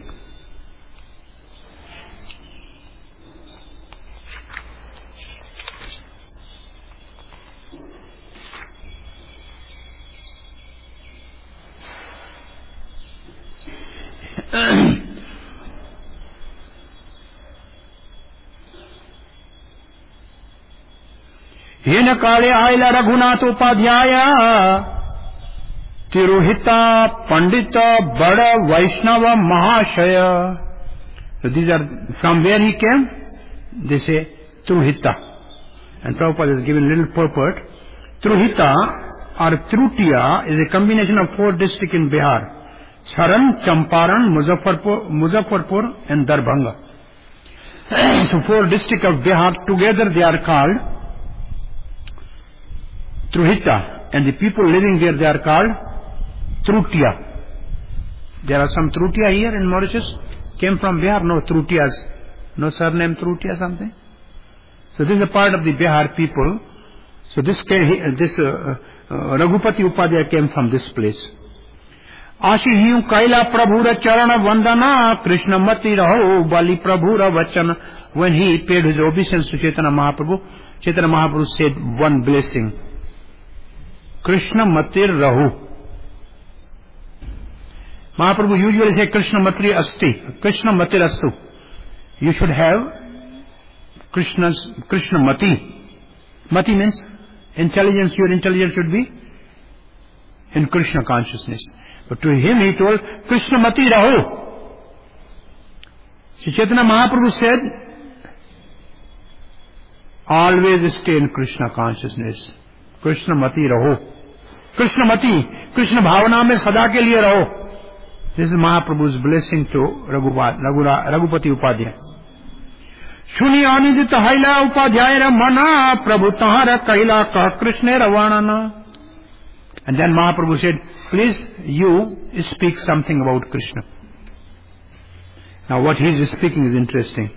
Hena kale aila Raghunath Upadhyaya Tiruhita Pandita Bada Vaishnava Mahashaya. So these are from where he came. They say Tiruhita, and Prabhupada has given a little purport. Tiruhita or Trutiya is a combination of four districts in Bihar: Saran, Champaran, Muzaffarpur, Muzaffarpur and Darbhanga. So four districts of Bihar together they are called Tiruhita, and the people living there they are called Trutiya. There are some Trutiya here in Mauritius. Came from Bihar? No Trutiyas. No surname Trutiya something? So this is a part of the Bihar people. So this this uh, uh, Raghupati Upadhyay came from this place. Ashihiu Kaila Prabhura Charana Vandana Krishna Mati Raho Bali Prabhura Vachana. When he paid his obeisance to Chaitanya Mahaprabhu, Chaitanya Mahaprabhu said one blessing. Krishna Matir Rahu. Mahaprabhu usually say Krishna Matri Asti. Krishna Matir Astu. You should have Krishna's Krishna Mati. Mati means intelligence. Your intelligence should be in Krishna consciousness. But to him he told Krishna Mati Raho. Shri Chaitanya Mahaprabhu said, always stay in Krishna consciousness. Krishna Mati Raho. Krishna Mati, Krishna Bhavana mein sada ke liye raho. This is Mahaprabhu's blessing to Raghupat, Raghupati Upadhyay. Shuni anidit haila Upadhyay mana Prabhu tahara kaila ka Krishna ravanana. And then Mahaprabhu said, please you speak something about Krishna. Now what he is speaking is interesting.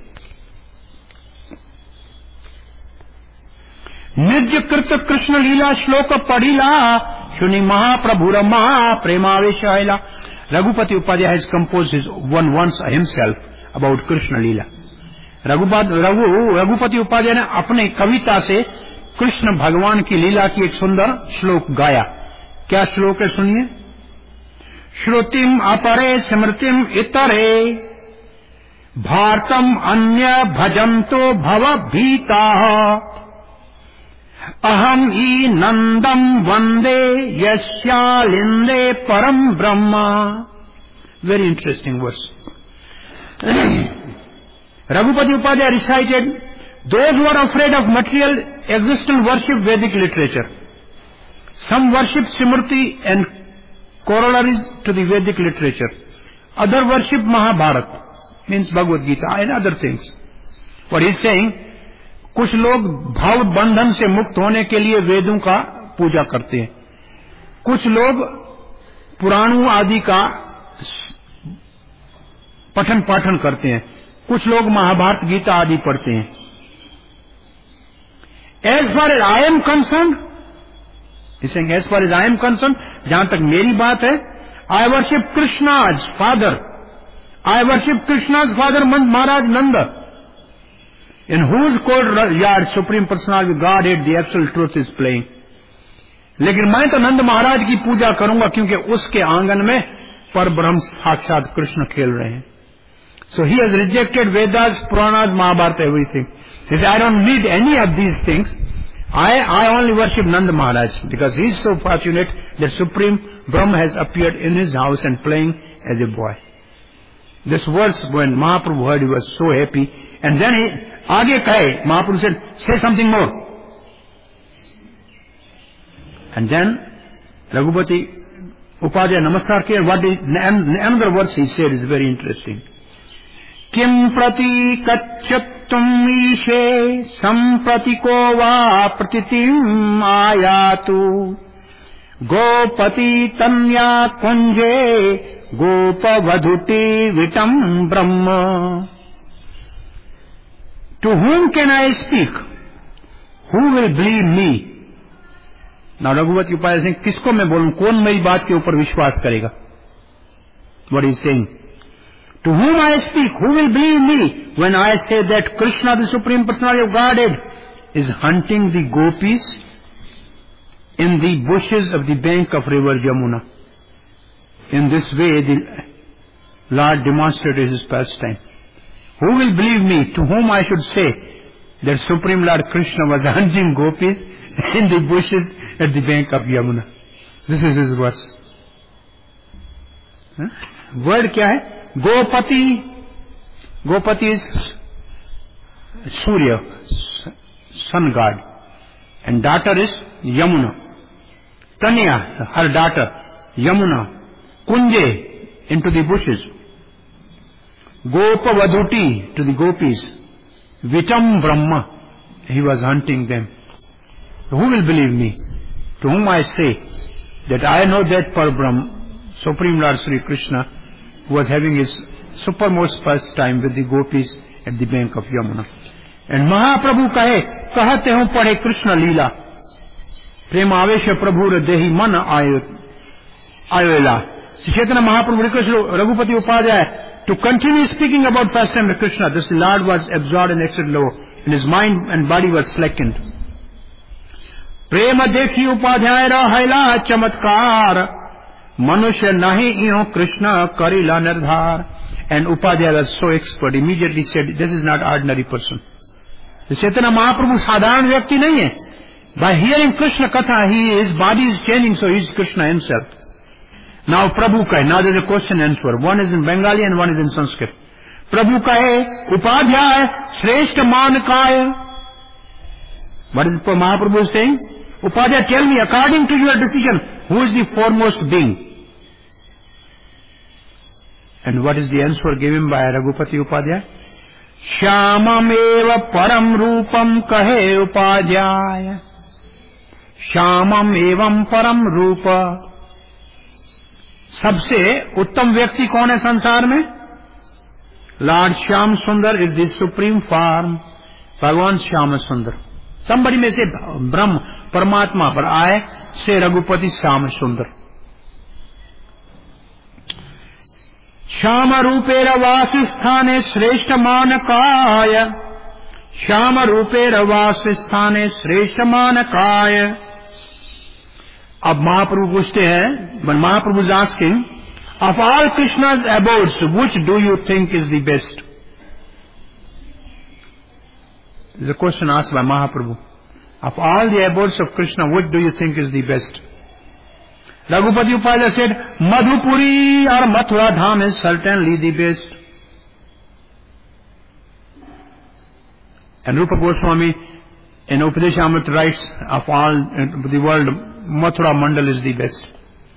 Nidya Krita Krishna Leela Shloka Padila Shuni Mahaprabhura Maha Premaveshaila. Raghupati Upadhyay has composed his one once himself about Krishna Leela. Raghupati Raghu, Raghupati Upadhyay ने अपने कविता से कृष्ण भगवान की लीला की एक सुंदर श्लोक गाया. क्या श्लोक है सुनिए. श्रुतिम अपरे स्मृतिम इतरे भारतम अन्य भजंतो भव भीता अहम ई नंदम वंदे यस्यालिंदे परम Brahma. Very interesting verse. Raghupati Upadhyaya recited, those who are afraid of material existence worship Vedic literature. Some worship Simriti and corollaries to the Vedic literature. Other worship Mahabharata, means Bhagavad Gita and other things. What he is saying, कुछ लोग भाव बंधन से मुक्त होने के लिए वेदों का पूजा करते हैं, कुछ लोग पुराणों आदि का पठन पाठन करते हैं, कुछ लोग महाभारत गीता आदि पढ़ते हैं. As far as I am concerned, he's saying, as far as I am concerned, जहां तक मेरी बात है, I worship Krishna's father. I worship Krishna's father, Maharaj Nanda, in whose courtyard Supreme Personality of Godhead, the absolute truth is playing. लेकिन मैं तो नंद महाराज की पूजा करूंगा क्योंकि उसके आंगन में पर ब्रह्म साक्षात कृष्ण खेल रहे हैं. So he has rejected Vedas, Puranas, Mahabharata, everything. He said, I don't need any of these things. I, I only worship Nanda Maharaj because he is so fortunate that Supreme Brahma has appeared in his house and playing as a boy. This verse, when Mahaprabhu heard, he was so happy. And then he, aage kahe, Mahaprabhu said, say something more. And then Raghupati Upadhyaya Namaskar kiya. What is, another verse he said is very interesting. Kim prati kachyattum ishe sampratiko va pratitim ayatu gopati tanya kunje gopavadhuti vitam brahma. To whom can I speak? Who will believe me? Now Raghupati Upadhyaya is saying, किसको मैं बोलूं, कौन मेरी बात के ऊपर विश्वास करेगा? What he is saying? To whom I speak, who will believe me when I say that Krishna, the Supreme Personality of Godhead, is hunting the gopis in the bushes of the bank of river Yamuna? In this way, the Lord demonstrated his pastime. Who will believe me, to whom I should say that Supreme Lord Krishna was hunting gopis in the bushes at the bank of Yamuna? This is his verse. Huh? Word क्या है? Gopati. Gopati is Surya, sun god, and daughter is Yamuna. Tanya, her daughter, Yamuna. Kunje, into the bushes. Gopavadhuti, to the gopis. Vitam Brahma, he was hunting them. Who will believe me? To whom I say that I know that Parabrahm, Supreme Lord Sri Krishna, who was having his supermost pastime with the gopis at the bank of Yamuna. And Mahaprabhu kahe, kahate ho padhe Krishna Leela. Prema avesha Prabhu dehi man ayela. Chaitanya Mahaprabhu requested Raghupati Upadhyaya to continue speaking about pastime of Krishna. This Lord was absorbed in ecstasy low, and his mind and body was slackened. Prema dekhi Upadhyaya rahayla chamatkar. Manusya nahi iho Krishna karila nirdhar. And Upadhyaya was so expert, immediately said, this is not ordinary person. The Chaitanya Mahaprabhu sadharan vyakti nahi hai. By hearing Krishna Katha, he, his body is changing, so he is Krishna himself. Now Prabhu kahe, now there is a question and answer. One is in Bengali and one is in Sanskrit. Prabhu kahe, Upadhyaya shreshta manakaya. What is Mahaprabhu saying? Upadhyaya, tell me, according to your decision, who is the foremost being? And what is the answer given by Raghupati Upadhyaya? Shyamameva param rupam kahe Upadhyaya. Shyamam evam param rupa. सबसे उत्तम व्यक्ति कौन है संसार में? Lord Shyam सुंदर is the supreme form. भगवान श्याम सुंदर. somebody may say ब्रह्म परमात्मा, पर आए से रघुपति श्याम सुंदर. श्याम रूपेर वास स्थाने श्रेष्ठ मानकाय. श्याम रूपेर वास स्थाने श्रेष्ठ मानकाय. अब महाप्रभु पूछते हैं, when Mahaprabhu is asking, of all Krishna's abodes, which do you think is the best? This is a question asked by Mahaprabhu. Of all the abodes of Krishna, which do you think is the best? Raghupati Upadhyaya said, Madhupuri or Mathura Dham is certainly the best. And Rupa Goswami in Upadeshamrit writes, of all the world, Mathura Mandal is the best.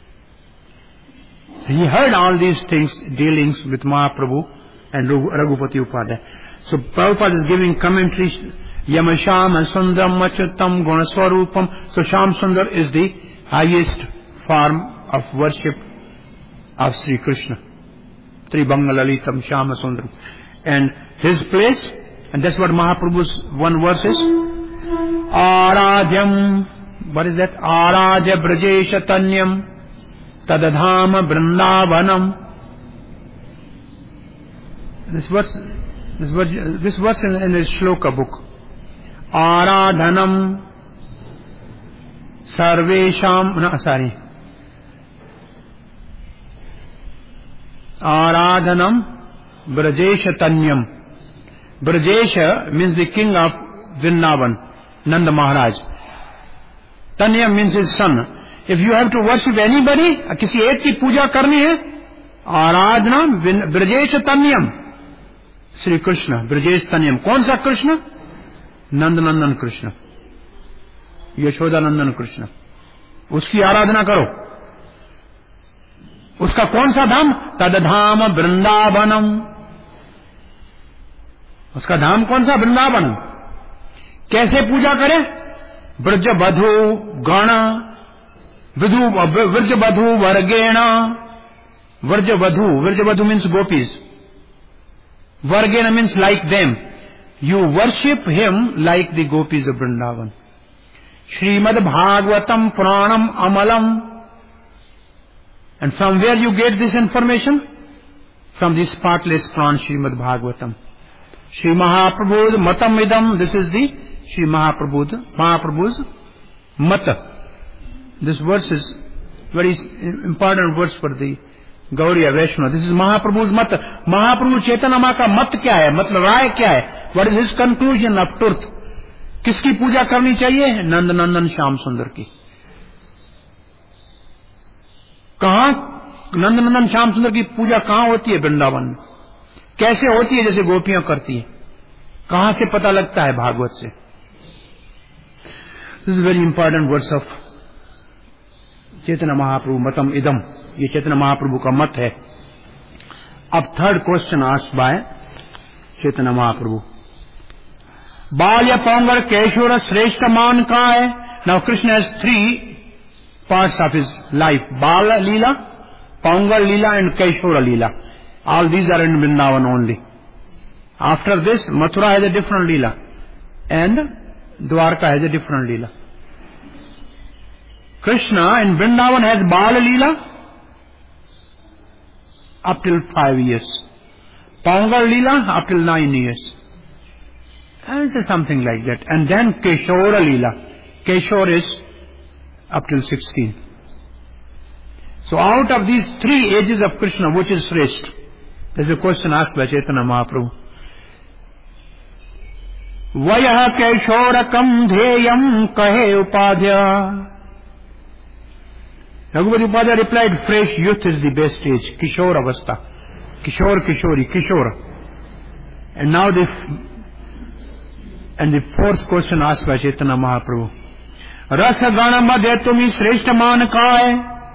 So he heard all these things, dealings with Mahaprabhu and Raghupati Upadhyaya. So Prabhupada is giving commentaries, Yamasham Sundram Machutam Gunaswarupam. So Sham Sundar is the highest form of worship of Sri Krishna. Tribangalalitam Shama Sundaram. And his place, and that's what Mahaprabhu's one verse is. Aradhyam, what is that? Aradhya Brajesha Tanyam Tadadhama Vrindavanam. This verse, this verse, this verse in, in the Shloka book. Aradhanam Sarvesham, no, sorry. Aradhanam Brajesha Tanyam. Brajesha means the king of Vrindavan, Nanda Maharaj. Tanyam means his son. If you have to worship anybody, किसी एक की पूजा करनी है, आराधना ब्रजेश तन्यम, श्री कृष्ण ब्रजेश तन्यम. कौन सा कृष्ण? नंद नंदन कृष्ण, यशोदा नंदन कृष्ण. उसकी आराधना करो. उसका कौन सा धाम? तदधाम वृंदावनम. उसका धाम कौन सा? वृंदावन. कैसे पूजा करें? ब्रज बधु गण विधु व्रज बधु वर्गेण. व्रज बधु, व्रज बधु means gopis. Vargena means like them. You worship him like the gopis of Vrindavan. Srimad Bhagavatam Puranam Amalam. And from where you get this information? From the spotless Puran Srimad Bhagavatam. Sri Mahaprabhu's Matam Idam. This is the Sri Mahaprabhu's, Mahaprabhu's Mata. This verse is very important verse for the Gauriya Vaishnava. This is Mahaprabhu's mat. Mahaprabhu Chaitanama का मत क्या है? मतलब राय क्या है? What is his conclusion of truth? किसकी पूजा करनी चाहिए? नंद नंदन श्याम सुंदर की. कहां नंद नंदन श्याम सुंदर की पूजा कहां होती है? वृंदावन में. कैसे होती है? जैसे गोपियां करती है. कहां से पता लगता है? भागवत से. This is very important verse of Chaitanya Mahaprabhu मतम इदम. ये चैतन्य महाप्रभु का मत है. अब third question asked by Chaitanya Mahaprabhu. बाल्य पौंगर केशोर श्रेष्ठ मान का है. Now Krishna has three parts of his life. बाल लीला, पौंगर लीला एंड केशोर लीला. All these are in Vrindavan only. After this Mathura has a different leela and Dwarka has a different leela. Krishna in Vrindavan has Bala Leela up till five years. Paungar Leela up till nine years. And it's something like that. And then Keshora Leela. Keshor is up till sixteen. So out of these three ages of Krishna, which is Shrestha? There's a question asked by Chaitanya Mahaprabhu. Vayah Keshorakam Dheyam Kahe Upadhyaya. Raghupati Upadhyaya replied, fresh youth is the best age. Kishore Avastha. Kishore, Kishori, Kishore. And now the, and the fourth question asked by Chaitanya Mahaprabhu. Rasa Gana Madhya Tumi Shrestha Man Ka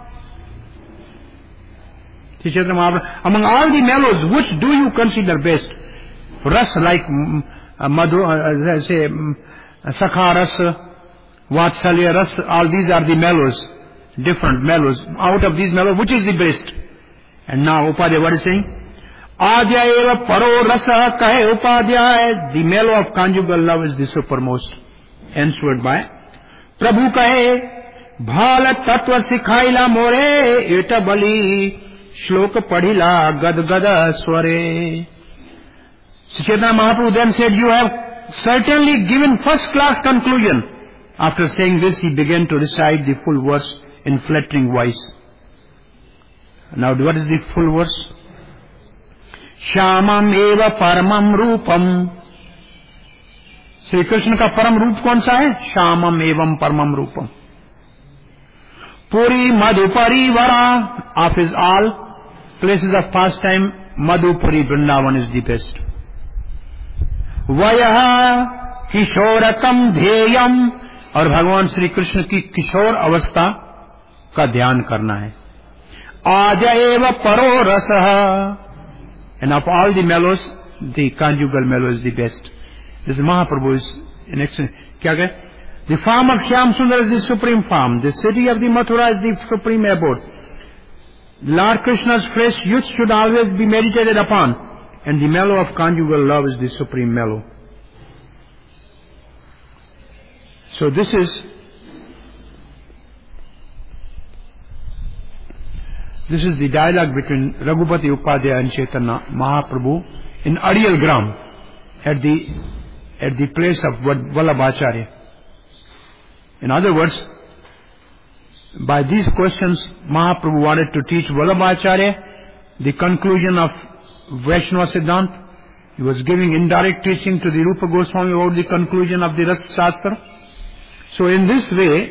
hai? Chaitanya Mahaprabhu, among all the mellows, which do you consider best? Ras like uh, Madhu, uh, say, um, Sakha Ras, Vatsalya Ras, all these are the mellows. Different mellows. Out of these mellows, which is the best? And now Upadhyaya, what is saying? Adya eva paro rasa kahe Upadhyaya. The mellow of conjugal love is the supermost. Answered by Prabhu kahe bhala tattva sikhaila more eta bali shloka padhila gad gada sware. Sri Chaitanya Mahaprabhu then said, you have certainly given first class conclusion. After saying this, he began to recite the full verse in flattering voice. Now what is the full verse? Shyamam eva paramam rupam. Shri Krishna का परम रूप कौन सा है? श्यामम एवं परमम रूपम. Puri Madhuparivara. Of his all places of pastime, Madhupuri Vrindavan is the best. Vayaha Kishorakam Dhyayam. और भगवान श्री कृष्ण की किशोर अवस्था का ध्यान करना है. आजएव परो रसः. And of all the mellows, the conjugal mellow is the best. This Mahaprabhu is an excellent. क्या कहे? The farm of Shyam Sundar is the supreme farm. The city of the Mathura is the supreme abode. Lord Krishna's fresh youth should always be meditated upon, and the mellow of conjugal love is the supreme mellow. So this is this is the dialogue between Raghupati Upadhyaya and Chaitanya Mahaprabhu in Adiyal Gram at the at the place of Vallabhacharya. In other words, by these questions Mahaprabhu wanted to teach Vallabhacharya the conclusion of Vaishnava Siddhanta. He was giving indirect teaching to the Rupa Goswami about the conclusion of the Rasa Shastra. So in this way,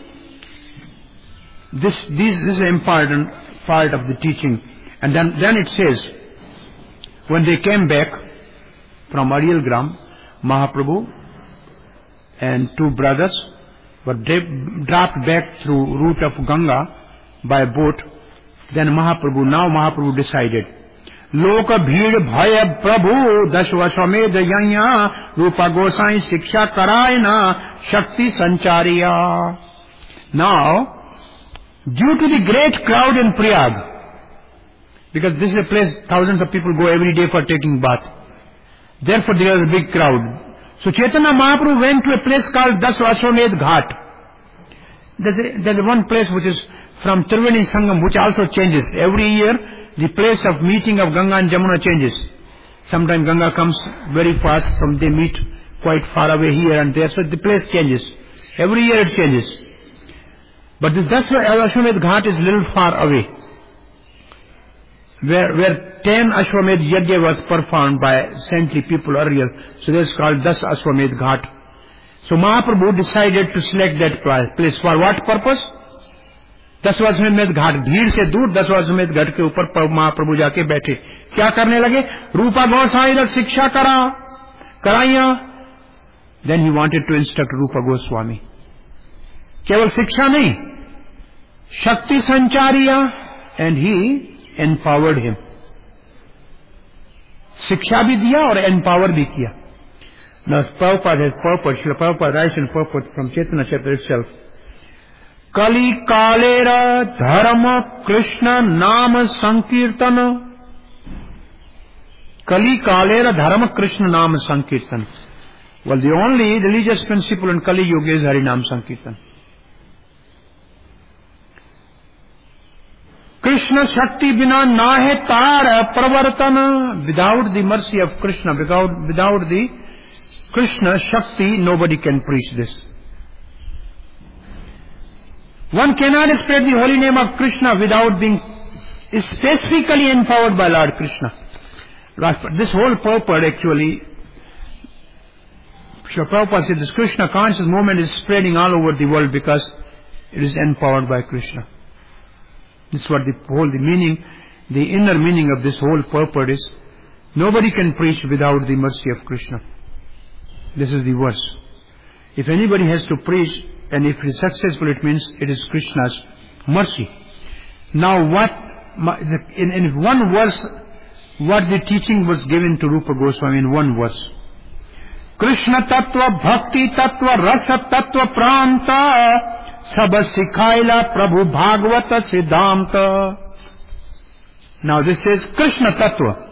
this, this, this is an important part of the teaching. And then, then it says, when they came back from Adiyal Gram, Mahaprabhu and two brothers were dropped back through route of Ganga by boat. Then Mahaprabhu, now Mahaprabhu decided, लोक भीड़ भय प्रभु दश वश्वमेध यज्ञ रूप गोसाई शिक्षा कराय न शक्ति संचारिया. Now, due to the great crowd in Prayag, because this is a place thousands of people go every day for taking bath, therefore there was a big crowd. So Chaitanya Mahaprabhu went to a place called Das Ashwamedh Ghat. There's, a, there's one place which is from Triveni Sangam, which also changes every year. The place of meeting of Ganga and Jamuna changes. Sometimes Ganga comes very fast, from they meet quite far away here and there, so the place changes. Every year it changes. But this Ashwamedh Ghat is a little far away, where, where ten Ashwamedh Yajna was performed by saintly people earlier. So that's called Das Ashwamedh Ghat. So Mahaprabhu decided to select that place. For what purpose? दस अश्वमेध घाट, भीड़ से दूर दस अश्वमेध घाट के ऊपर महाप्रभु जाके बैठे. क्या करने लगे? रूपा गोसाई शिक्षा करा कराइया. Then he wanted to instruct Rupa Goswami. केवल शिक्षा नहीं, शक्ति संचारिया, एंड ही एम्पावर्ड हिम. शिक्षा भी दिया और एम्पावर भी किया. Now Prabhupada has purport, Srila Prabhupada writes in purport from Chaitanya Charitamrita itself. कली कालेर धर्म कृष्ण नाम संकीर्तन. कली कालेर धर्म कृष्ण नाम संकीर्तन. Well, the only religious principle in Kali Yuga is Harinam Sankirtan. Krishna Shakti bina nahe tar pravartana. Without the mercy of Krishna, without, without the Krishna Shakti, nobody can preach this. One cannot spread the holy name of Krishna without being specifically empowered by Lord Krishna. This whole purport actually, Srila Prabhupada said, this Krishna conscious movement is spreading all over the world because it is empowered by Krishna. This is what the whole, the meaning, the inner meaning of this whole purport is. Nobody can preach without the mercy of Krishna. This is the verse. If anybody has to preach, and if it is successful, it means it is Krishna's mercy. Now what, in, in one verse, what the teaching was given to Rupa Goswami in one verse. Krishna Tattva, Bhakti Tattva, Rasa Tattva Pranta, Sab Sikhaila Prabhu Bhagavata Siddhanta. Now this says Krishna Tattva.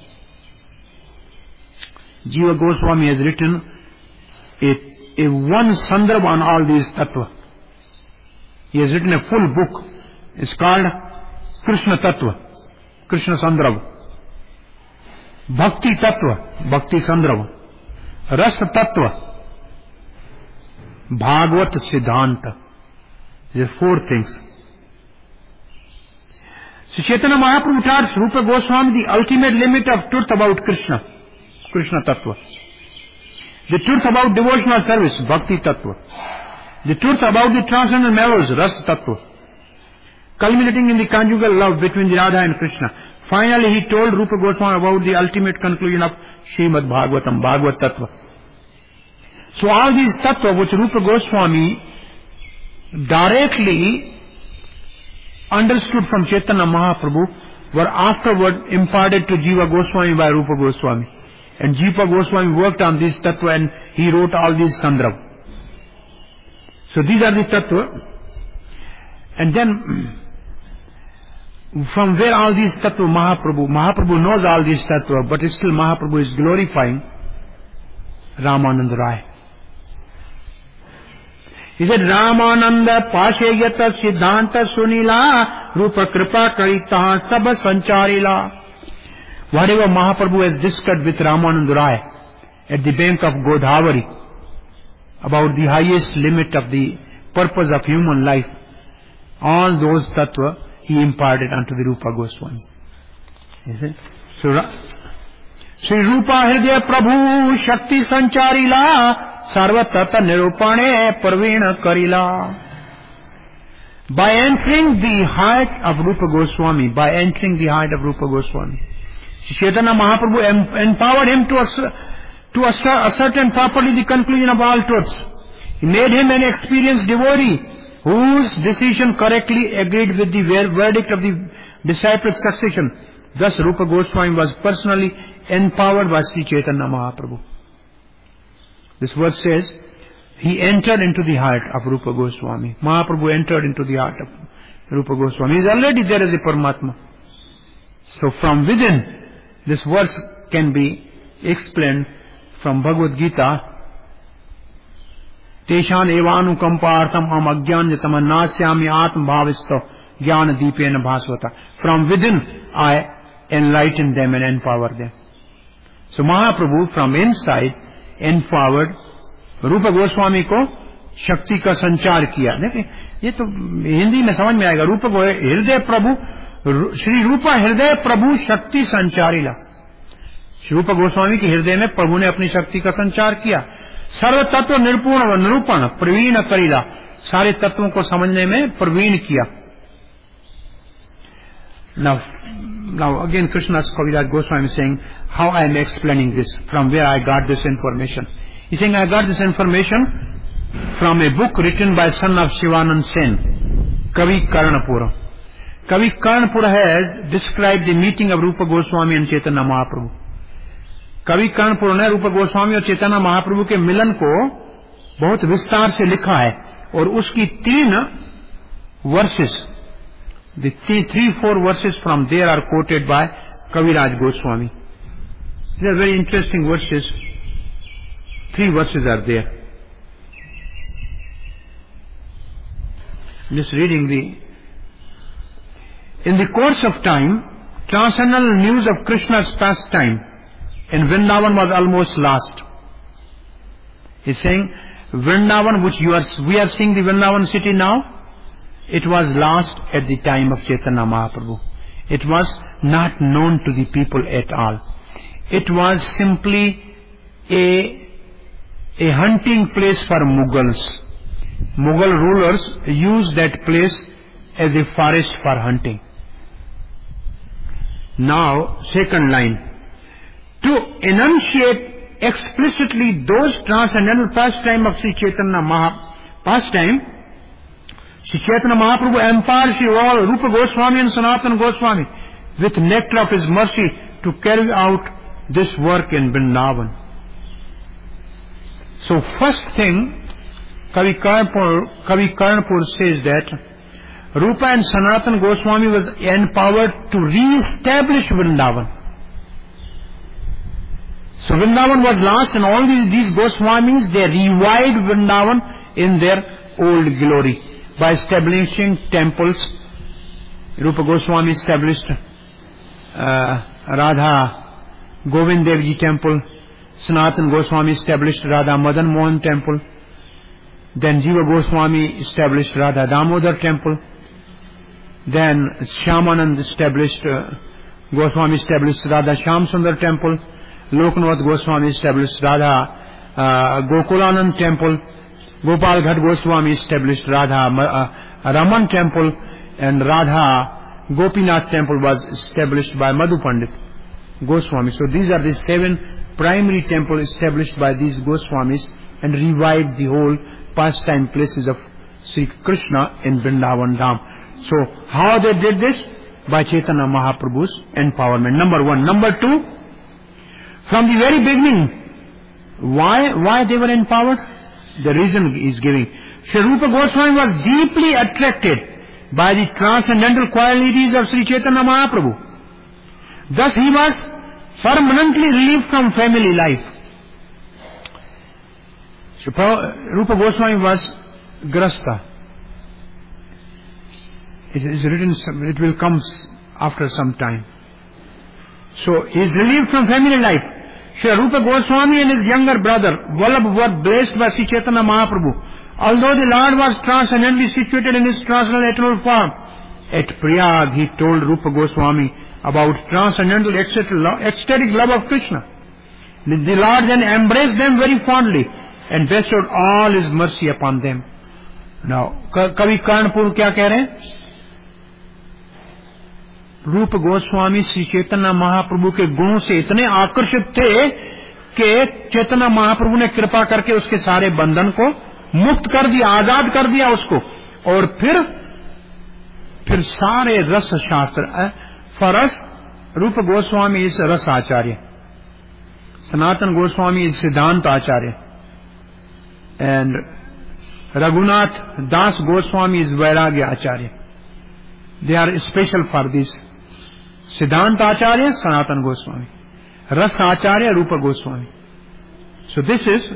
Jiva Goswami has written a, a one sandarbha on all these tattva. He has written a full book. It's called Krishna Tattva, Krishna Sandarbha. Bhakti Tattva, Bhakti Sandarbha. Rasa Tattva, Bhagavata Siddhanta. These are four things. So Chaitanya Mahaprabhu taught Rupa Goswami the ultimate limit of truth about Krishna, Krishna Tattva. The truth about devotional service, Bhakti Tattva. The truth about the transcendental marvels, Rasa Tattva. culminating in the conjugal love between the Radha and Krishna. Finally, he told Rupa Goswami about the ultimate conclusion of Srimad Bhagavatam, Bhagavad Tattva. So all these tattva which Rupa Goswami directly understood from Chaitanya Mahaprabhu were afterward imparted to Jiva Goswami by Rupa Goswami. And Jiva Goswami worked on this tattva and he wrote all these Sandrav. So these are the tattva. And then from where all these tattva Mahaprabhu, Mahaprabhu knows all these tattva, but still Mahaprabhu is glorifying Ramananda Rai. He said, Ramananda Pashayata Siddhanta Sunila Rupa Kripa Karita Sab Sancharila. Whatever Mahaprabhu has discussed with Ramananda Rai at the bank of Godavari about the highest limit of the purpose of human life, all those tattva he imparted unto the Rupa Goswami. So, Sri Rupa Hridaya Prabhu Shakti Sancharila Sarva Tata Nirupane Parvena Karila. By entering the heart of Rupa Goswami, by entering the heart of Rupa Goswami, Chaitanya Mahaprabhu em- empowered him to, assert, to assert, ascertain properly the conclusion of all truths. He made him an experienced devotee whose decision correctly agreed with the verdict of the disciplic succession. Thus Rupa Goswami was personally empowered by Sri Chaitanya Mahaprabhu. This verse says, he entered into the heart of Rupa Goswami. Mahaprabhu entered into the heart of Rupa Goswami. He is already there as a Paramatma. So from within, this verse can be explained from Bhagavad Gita. Teshan evanukampartham am ajnanyatam nasyami atma bhavisto jnana deepena bhasvata. From within I enlighten them and empower them. So Mahaprabhu from inside empowered Rupa Goswami को शक्ति का संचार किया. देखिए ये तो हिंदी में समझ में आएगा. रूप हृदय प्रभु श्री रूपा हृदय प्रभु शक्ति संचारिला. श्री रूप गोस्वामी के हृदय में प्रभु ने अपनी शक्ति का संचार किया. सर्व तत्व निरूपण व निरूपण प्रवीण करीला. सारे तत्वों को समझने में प्रवीण किया. Now, now again Krishna's Kaviraj Goswami is saying how I am explaining this, from where I got this information. He is saying I got this information from a book written by son of Shivanand Sen, Kavi Karnapura. Kavi Karnapura has described the meeting of Rupa Goswami and Chaitanya Mahaprabhu. Kavi Karnapura ने Rupa Goswami और Chaitanya Mahaprabhu के मिलन को बहुत विस्तार से लिखा है और उसकी तीन verses, the three, three, four verses from there are quoted by Kaviraj Goswami. They are very interesting verses. Three verses are there. Just reading the... In the course of time, transcendental news of Krishna's pastime in Vrindavan was almost lost. He is saying, Vrindavan, which you are, we are seeing the Vrindavan city now, it was lost at the time of Chaitanya Mahaprabhu. It was not known to the people at all. It was simply a, a hunting place for Mughals. Mughal rulers used that place as a forest for hunting. Now, second line. To enunciate explicitly those transcendental pastime of Sri Chaitanya Maha, pastime, Sri Chaitanya Mahaprabhu empowered Sri Rupa Goswami and Sanatana Goswami with nectar of his mercy to carry out this work in Vrindavan. So first thing, Kavi Karnapur, Kavi Karnapur says that Rupa and Sanatana Goswami was empowered to re-establish Vrindavan. So Vrindavan was lost and all these, these Goswamis, they revived Vrindavan in their old glory by establishing temples. Rupa Goswami established uh, Radha Govind Dev Ji temple. Sanatana Goswami established Radha Madan Mohan temple. Then Jiva Goswami established Radha Damodar temple. Then Shyamanand established, uh, Goswami established Radha Shyam Sundar temple. Loknath Goswami established Radha uh, Gokulanand temple. Gopal Ghat Goswami established Radha uh, Raman temple. and Radha Gopinath temple was established by Madhu Pandit Goswami. So these are the seven primary temples established by these Goswamis and revived the whole pastime places of Sri Krishna in Vrindavan Dham. So how they did this? By Chaitanya Mahaprabhu's empowerment. Number one. Number two, from the very beginning, why why they were empowered? The reason is giving. Sri Rupa Goswami was deeply attracted by the transcendental qualities of Sri Chaitanya Mahaprabhu. Thus he was permanently relieved from family life. So Rupa Goswami was Grasta. It is written, it will come after some time. So he is relieved from family life. Sri Rupa Goswami and his younger brother Vallabh were blessed by Sri Chaitanya Mahaprabhu. Although the Lord was transcendently situated in his transcendental eternal form, at Prayag he told Rupa Goswami about transcendental ecstatic love of Krishna. The Lord then embraced them very fondly and bestowed all his mercy upon them. Now, Kavi Karnapur क्या कह रहे हैं? रूप गोस्वामी श्री चैतन्य महाप्रभु के गुणों से इतने आकर्षित थे कि चैतन्य महाप्रभु ने कृपा करके उसके सारे बंधन को मुक्त कर दिया, आजाद कर दिया उसको, और फिर फिर सारे रस शास्त्र फरस रूप गोस्वामी इस रस आचार्य, सनातन गोस्वामी इस सिद्धांत आचार्य, एंड रघुनाथ दास गोस्वामी इज वैराग्य आचार्य. They are special for this. सिद्धांत आचार्य सनातन गोस्वामी, रस आचार्य Rupa Goswami. So this is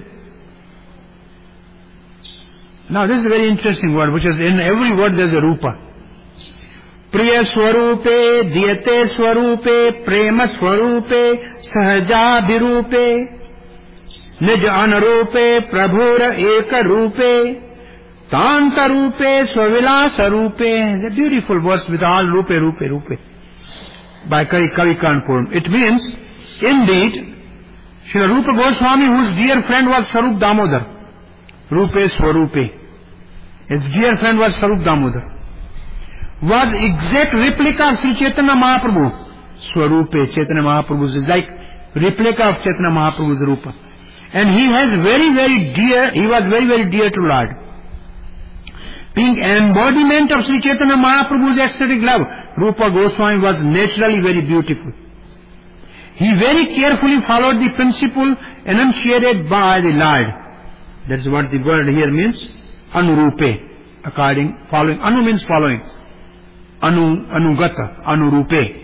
now this is very interesting word which is in every word there is a rupa. प्रिय स्वरूपे दियते स्वरूपे प्रेम स्वरूपे सहजाभिरूपे निज अनुरूपे प्रभुर एक रूपे तांत रूपे स्वविलास रूपे. ब्यूटिफुल वर्ड्स विद ऑल रूपे रूपे रूपे by Kavi Karnapur. It means, indeed, Sri Rupa Goswami, whose dear friend was Swarup Damodar, Rupe Swarupe, his dear friend was Swarup Damodar, was exact replica of Sri Chaitanya Mahaprabhu. Swarupe, Chaitanya Mahaprabhu is like replica of Chaitanya Mahaprabhu's Rupa. And he has very, very dear, he was very, very dear to Lord. Being embodiment of Sri Chaitanya Mahaprabhu's ecstatic love, Rupa Goswami was naturally very beautiful. He very carefully followed the principle enunciated by the Lord. That's what the word here means. Anurupe. According, following. Anu means following. Anu, Anugata. Anurupe.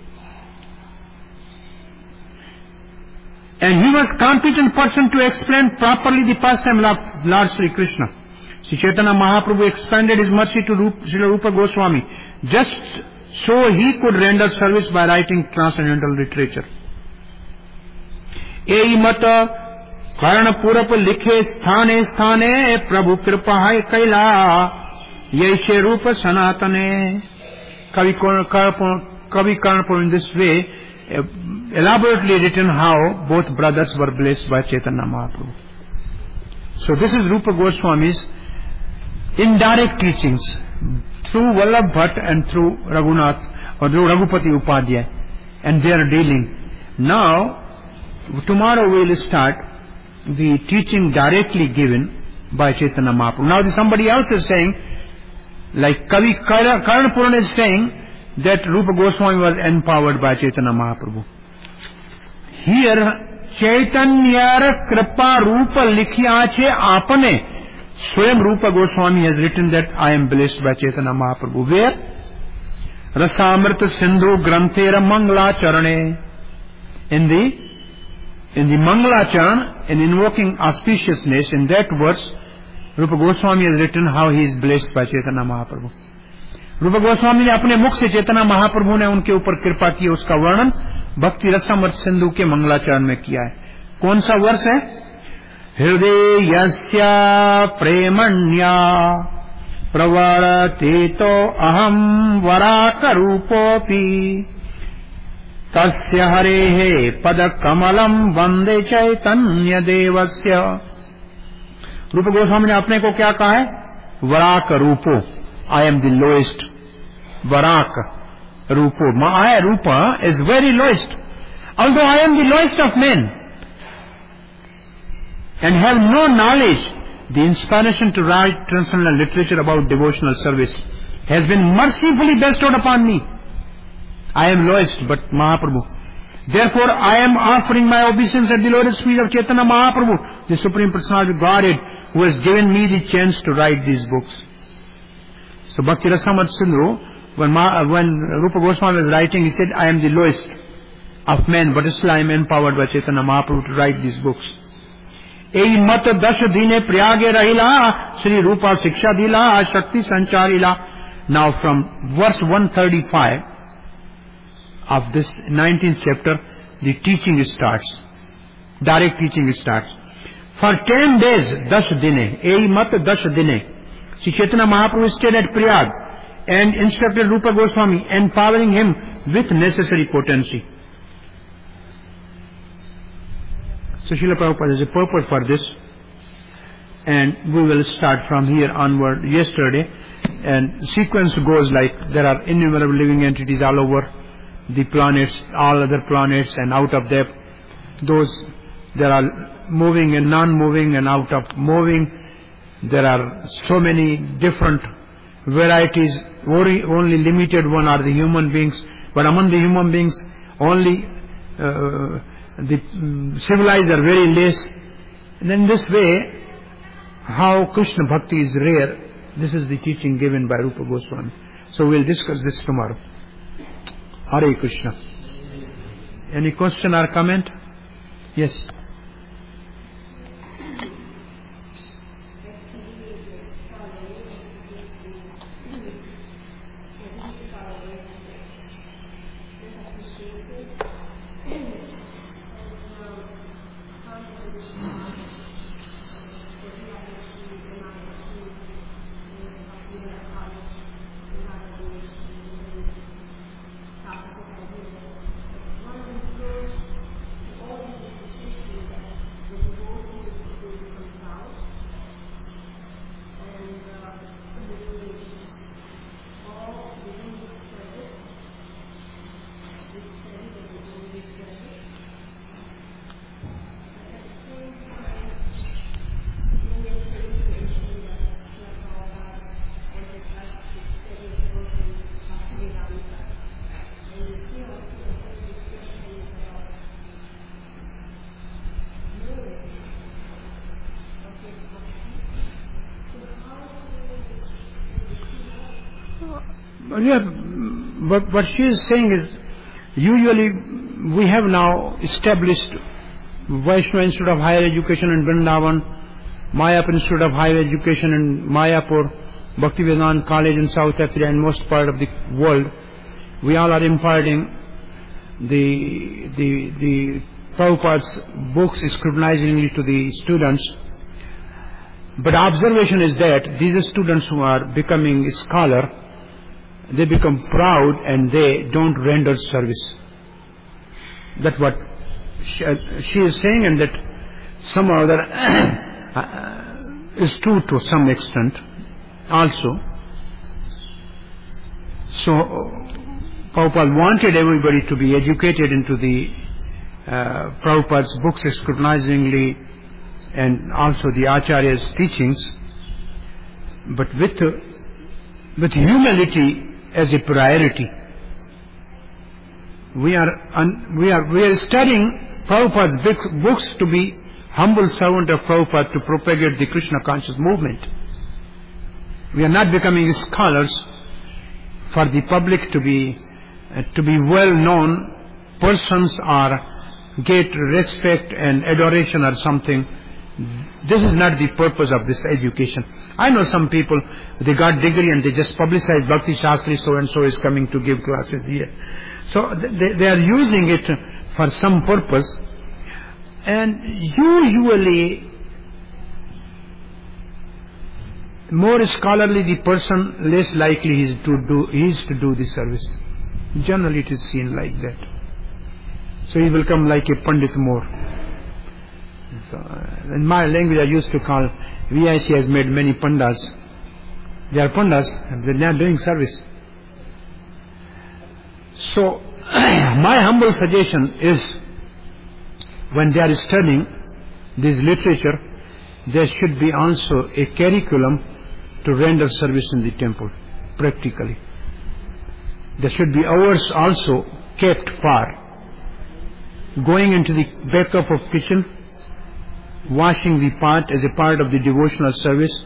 And he was competent person to explain properly the pastime of Lord Sri Krishna. Sri Chaitanya Mahaprabhu expanded his mercy to Rupa, Sri Rupa Goswami, just so he could render service by writing transcendental literature. Ei mata karana purap likhe sthane sthane prabhu kripa hai kaila yeshe rupa sanatane. Kavi Karnapur in this way uh, elaborately written how both brothers were blessed by Chaitanya Mahaprabhu. So this is Rupa Goswami's indirect teachings through Vallabh Bhatt and through Raghunath or through Raghupati Upadhyay and their dealing. Now, tomorrow we will start the teaching directly given by Chaitanya Mahaprabhu. Now somebody else is saying, like Kavi Karnapur is saying, that Rupa Goswami was empowered by Chaitanya Mahaprabhu. Here, Chaitanya Kripa Rupa Likhya Che Apane. Swayam Rupa Goswami has written that I am blessed by Chaitanya Mahaprabhu. Where? Rasamrita Sindhu Granthera Mangala Charane. In the in the Mangala Charan, in invoking auspiciousness, in that verse, Rupa Goswami has written how he is blessed by Chaitanya Mahaprabhu. Rupa Goswami ने अपने मुख से चैतन्य महाप्रभु ने उनके ऊपर कृपा की, उसका वर्णन भक्ति रसामृत सिंधु के मंगलाचरण में किया है. कौन सा वर्ष है? हृदयस्य प्रेमण्या प्रवर्तितो अहम वराकरूपोऽपि तस्य हरेः पदकमलं वंदे चैतन्य देवस्य. रूप गोस्वामी ने अपने को क्या कहा है? वराक रूपो, I am the lowest. Varak Rupo. My Rupa is very lowest. Although I am the lowest of men and have no knowledge, the inspiration to write transcendental literature about devotional service has been mercifully bestowed upon me. I am lowest, but Mahaprabhu. Therefore, I am offering my obeisance at the lotus feet of Chaitanya Mahaprabhu, the Supreme Personality of Godhead, who has given me the chance to write these books. So, Bhakti Rasamrita Sindhu, when, Ma, when Rupa Goswami was writing, he said, I am the lowest of men, but still I am empowered by Chaitanya Mahaprabhu to write these books. Ei mat dash dine prayage rahila, Sri Rupa Siksha dila, Shakti sancharila. Now from verse one thirty-five of this nineteenth chapter, the teaching starts. Direct teaching starts. For ten days, dash dine, ei mat dash dine, Sri Chaitanya Mahaprabhu stayed at Prayag and instructed Rupa Goswami, empowering him with necessary potency. So Srila Prabhupada has a purport for this, and we will start from here onward. Yesterday, and sequence goes like there are innumerable living entities all over the planets, all other planets, and out of them, those there are moving and non-moving, and out of moving, there are so many different varieties. Only, only limited one are the human beings, but among the human beings, only uh, the um, civilized are very less. And in this way, how Krishna Bhakti is rare, this is the teaching given by Rupa Goswami. So we'll discuss this tomorrow. Hare Krishna. Any question or comment? Yes. Yeah, but what she is saying is, usually we have now established Vaishnava Institute of Higher Education in Vrindavan, Mayapur Institute of Higher Education in Mayapur, Bhaktivedanta College in South Africa, and most part of the world. We all are imparting the the the Prabhupada's books scrutinizingly to the students. But observation is that these students who are becoming scholar, they become proud and they don't render service. That's what she, uh, she is saying, and that somehow that uh, is true to some extent also. So Prabhupada wanted everybody to be educated into the uh, Prabhupada's books scrutinizingly, and also the Acharya's teachings, but with uh, with humility as a priority. We are un, we are we are studying Prabhupada's books to be humble servant of Prabhupada to propagate the Krishna conscious movement. We are not becoming scholars for the public to be uh, to be well known persons or get respect and adoration or something. This is not the purpose of this education. I know some people, they got degree and they just publicize Bhakti Shastri so and so is coming to give classes here. So they, they are using it for some purpose, and usually more scholarly the person, less likely he is to do he is to do the service. Generally it is seen like that. So he will come like a Pandit more. So, uh, in my language I used to call, V I C has made many pandas. They are pandas, they are not doing service. So, my humble suggestion is, when they are studying this literature, there should be also a curriculum to render service in the temple, practically. There should be hours also kept for going into the backup of kitchen, washing the pot as a part of the devotional service,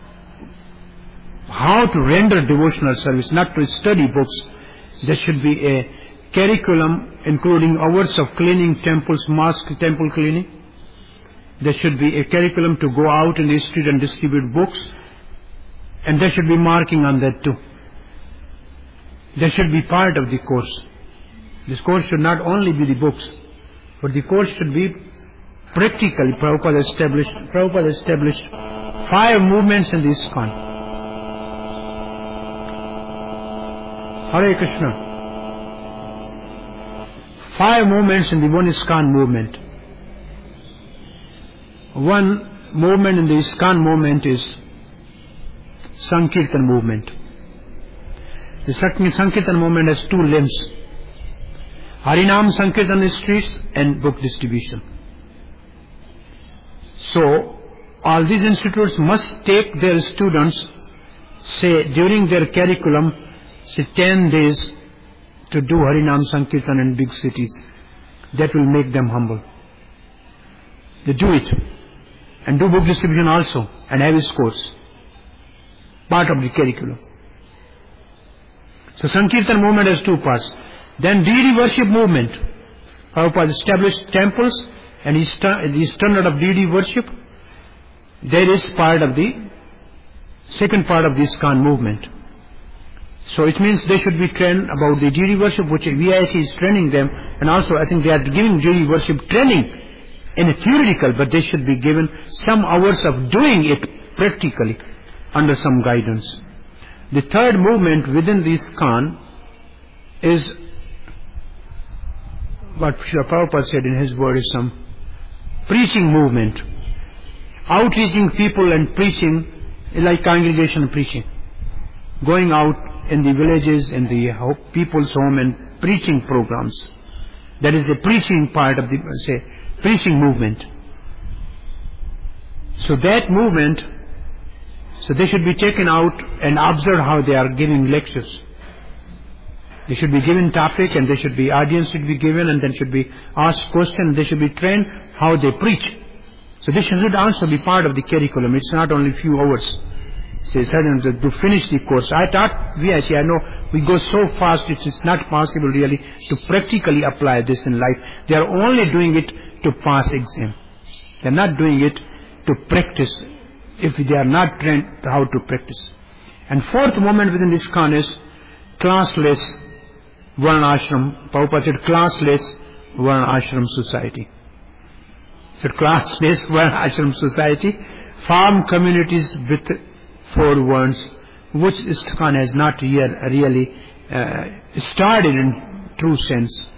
how to render devotional service, not to study books. There should be a curriculum including hours of cleaning temples, mosque, temple cleaning. There should be a curriculum to go out in the street and distribute books, and there should be marking on that too. There should be part of the course. This course should not only be the books, but the course should be practically. Prabhupada established, Prabhupada established five movements in the ISKCON. Hare Krishna. Five movements in the one ISKCON movement. One movement in the ISKCON movement is Sankirtan movement. The Sankirtan movement has two limbs: Harinam Sankirtan streets and book distribution. So, all these institutes must take their students, say, during their curriculum, say ten days to do Harinam Sankirtan in big cities. That will make them humble. They do it. And do book distribution also, and have his course. Part of the curriculum. So Sankirtan movement has two parts. Then deity worship movement. Prabhupada established temples, and he, st- he standard of deity worship. That is part of the second part of the ISKCON movement. So it means they should be trained about the deity worship, which V I C is training them, and also I think they are giving deity worship training in a theoretical, but they should be given some hours of doing it practically under some guidance. The third movement within the ISKCON is what Srila Prabhupada said in his word is some preaching movement. Outreaching people and preaching is like congregation preaching. Going out in the villages, in the people's home and preaching programs. That is a preaching part of the, say, preaching movement. So that movement, so they should be taken out and observe how they are giving lectures. They should be given topic, and they should be, audience should be given, and then should be asked questions. They should be trained how they preach. So this should also be part of the curriculum. It's not only few hours. Say, suddenly to finish the course. I taught V I C, I know we go so fast, it is not possible really to practically apply this in life. They are only doing it to pass exam. They are not doing it to practice, if they are not trained how to practice. And fourth moment within this ISKCON is classless Varna Ashram. Prabhupada said classless Varna Ashram society. So classless Varna Ashram society, farm communities with four Varnas, which ISKCON has not yet really uh, started in true sense.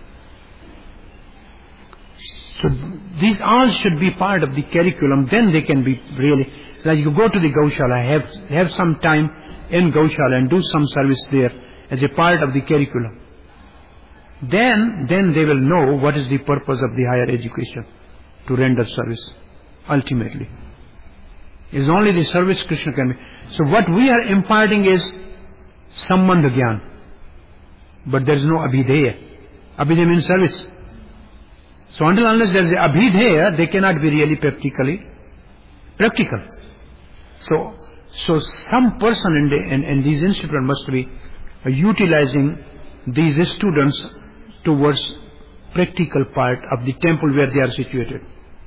So these all should be part of the curriculum. Then they can be really, like you go to the Gaushala, have have some time in Gaushala and do some service there as a part of the curriculum. Then, then they will know what is the purpose of the higher education, to render service, ultimately. It is only the service Krishna can be. So what we are imparting is Sambandha Gyan. But there is no Abhideya. Abhideya means service. So until unless there is Abhideya, they cannot be really practically practical. So, so some person in, the, in, in these institutes must be uh, utilizing these students towards practical part of the temple where they are situated.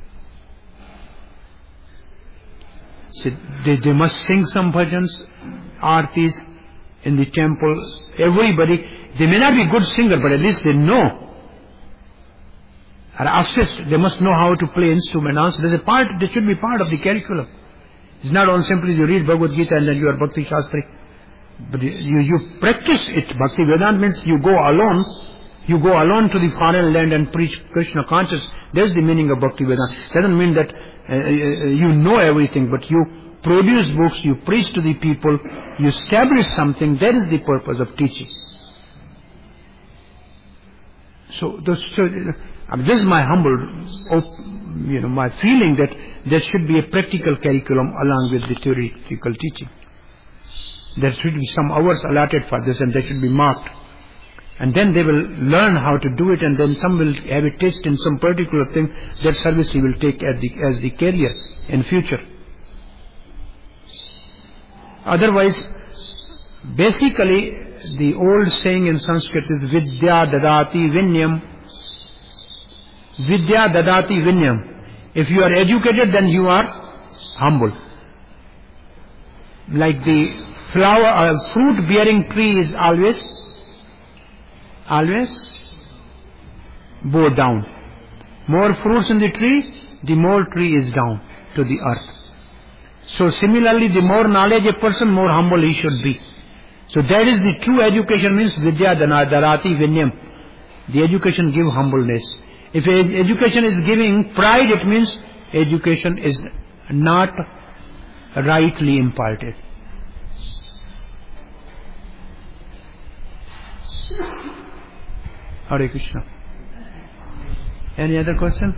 So they, they must sing some bhajans, artis in the temple. Everybody, they may not be good singer, but at least they know. Or assist, they must know how to play instrument. Also, there's a part, there should be part of the curriculum. It's not only simply you read Bhagavad Gita and then you are Bhakti Shastri. But you, you practice it. Bhakti Vedanta means you go alone. You go alone to the foreign land and preach Krishna conscious. That's the meaning of Bhakti Vedanta. Doesn't mean that uh, you know everything, but you produce books, you preach to the people, you establish something. That is the purpose of teaching. So, those, so I mean, this is my humble, you know, my feeling that there should be a practical curriculum along with the theoretical teaching. There should be some hours allotted for this, and they should be marked. And then they will learn how to do it, and then some will have a taste in some particular thing. That service he will take as the, as the career in future. Otherwise, basically, the old saying in Sanskrit is Vidya Dadati Vinyam. Vidya Dadati Vinyam. If you are educated, then you are humble. Like the flower, uh, fruit-bearing tree is always, always bow down. More fruits in the tree, the more tree is down to the earth. So similarly, the more knowledge a person, more humble he should be. So that is the true education, means Vidya Darati Vinyam. The education gives humbleness. If education is giving pride, it means education is not rightly imparted. Hare Krishna. Any other question?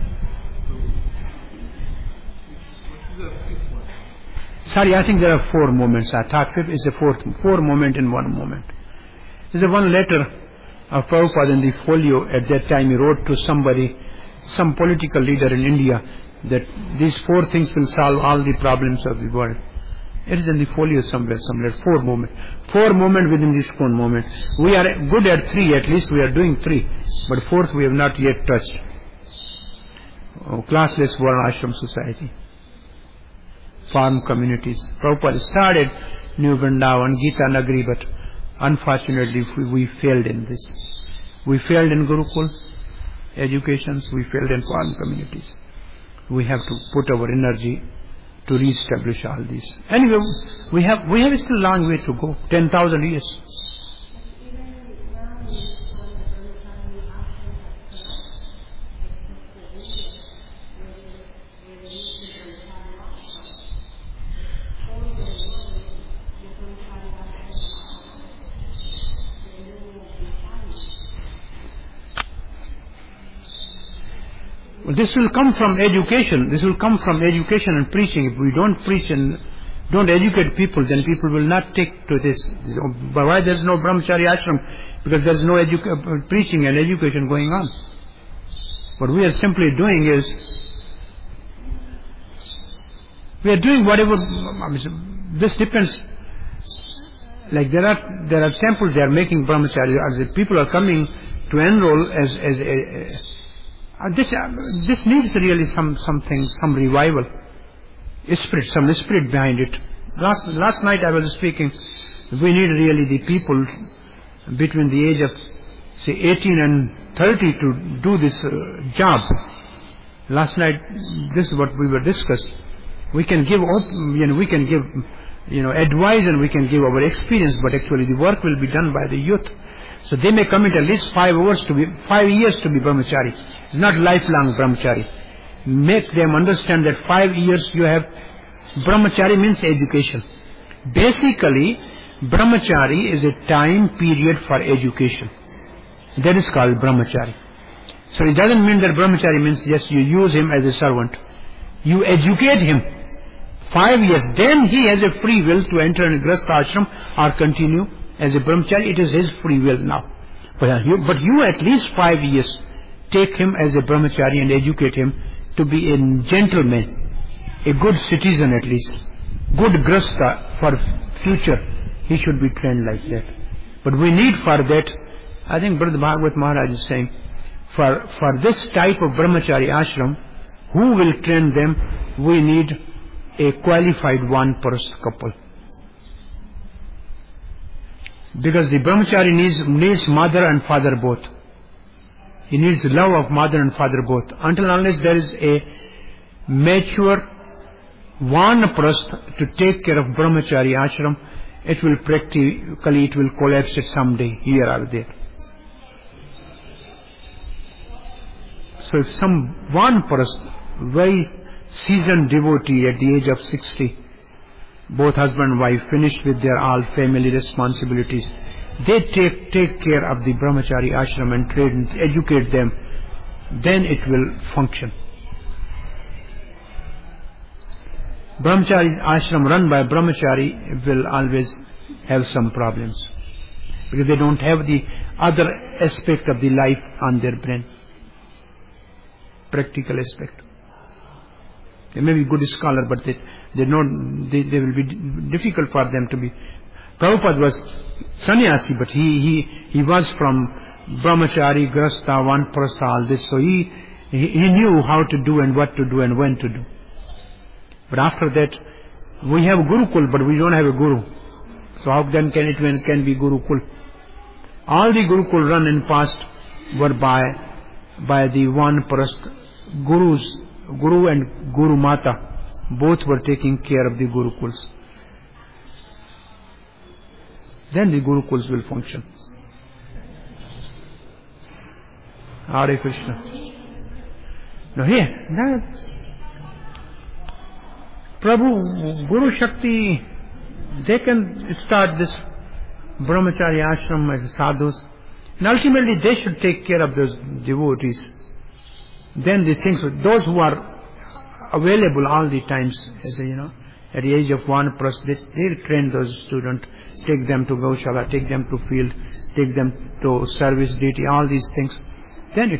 Sorry, I think there are four moments. I thought fifth is a fourth, four moment in one moment. There's a one letter of Prabhupada in the folio. At that time he wrote to somebody, some political leader in India, that these four things will solve all the problems of the world. It is in the folio somewhere, somewhere, four moment. Four moment within this four moment. We are good at three, at least we are doing three. But fourth we have not yet touched. Oh, classless Varna Ashram society. Farm communities. Prabhupada started New Vrindavan, Gita Nagari, but unfortunately we, we failed in this. We failed in Gurukul educations, we failed in farm communities. We have to put our energy to re-establish all these. Anyway, we have we have still a long way to go, ten thousand years. Well, this will come from education. This will come from education and preaching. If we don't preach and don't educate people, then people will not take to this. But why there is no brahmachari ashram? Because there is no edu- preaching and education going on. What we are simply doing is, we are doing whatever. This depends. Like there are there are temples they are making brahmachari. People are coming to enroll as as. as Uh, this uh, this needs really some something, some revival, spirit, some spirit behind it. Last last night I was speaking. We need really the people between the age of say eighteen and thirty to do this uh, job. Last night, this is what we were discussing. We can give, you know, we can give, you know, advice and we can give our experience, but actually the work will be done by the youth. So they may commit at least five hours to be, five years to be brahmachari. It's not lifelong brahmachari. Make them understand that five years you have, brahmachari means education. Basically, brahmachari is a time period for education. That is called brahmachari. So it doesn't mean that brahmachari means just you use him as a servant. You educate him. Five years, then he has a free will to enter in grastha ashram or continue as a brahmachari. It is his free will now. But you, but you at least five years take him as a brahmachari and educate him to be a gentleman, a good citizen at least, good grastha for future. He should be trained like that. But we need for that, I think Brother Bhagavad Maharaj is saying, for, for this type of brahmachari ashram, who will train them? We need a qualified one-person couple. Because the brahmachari needs, needs mother and father both. He needs the love of mother and father both. Until unless there is a mature vanaprastha to take care of brahmachari ashram, it will practically, it will collapse it someday, here or there. So if some vanaprastha, very seasoned devotee at the age of sixty, both husband and wife finished with their all family responsibilities, they take, take care of the brahmachari ashram and train, educate them, then it will function. Brahmachari ashram run by brahmachari will always have some problems, because they don't have the other aspect of the life on their brain, practical aspect. They may be good scholar, but they, they, not, they, they will be difficult for them to be. Prabhupada was sannyasi, but he, he, he was from brahmachari, grasta, vanprastha, all this, so he, he, he knew how to do and what to do and when to do. But after that, we have Gurukul, but we don't have a Guru. So how then can it can be Gurukul? All the Gurukul run in past were by, by the Vanprastha Gurus, Guru and Guru Mata. Both were taking care of the Gurukuls. Then the Gurukuls will function. Hare Krishna. Now here, now, Prabhu, Guru Shakti, they can start this brahmachari ashram as sadhus, and ultimately they should take care of those devotees. Then the things, those who are available all the times, as a, you know, at the age of one plus, they, they train those students, take them to Gaushala, take them to field, take them to service duty, all these things. Then it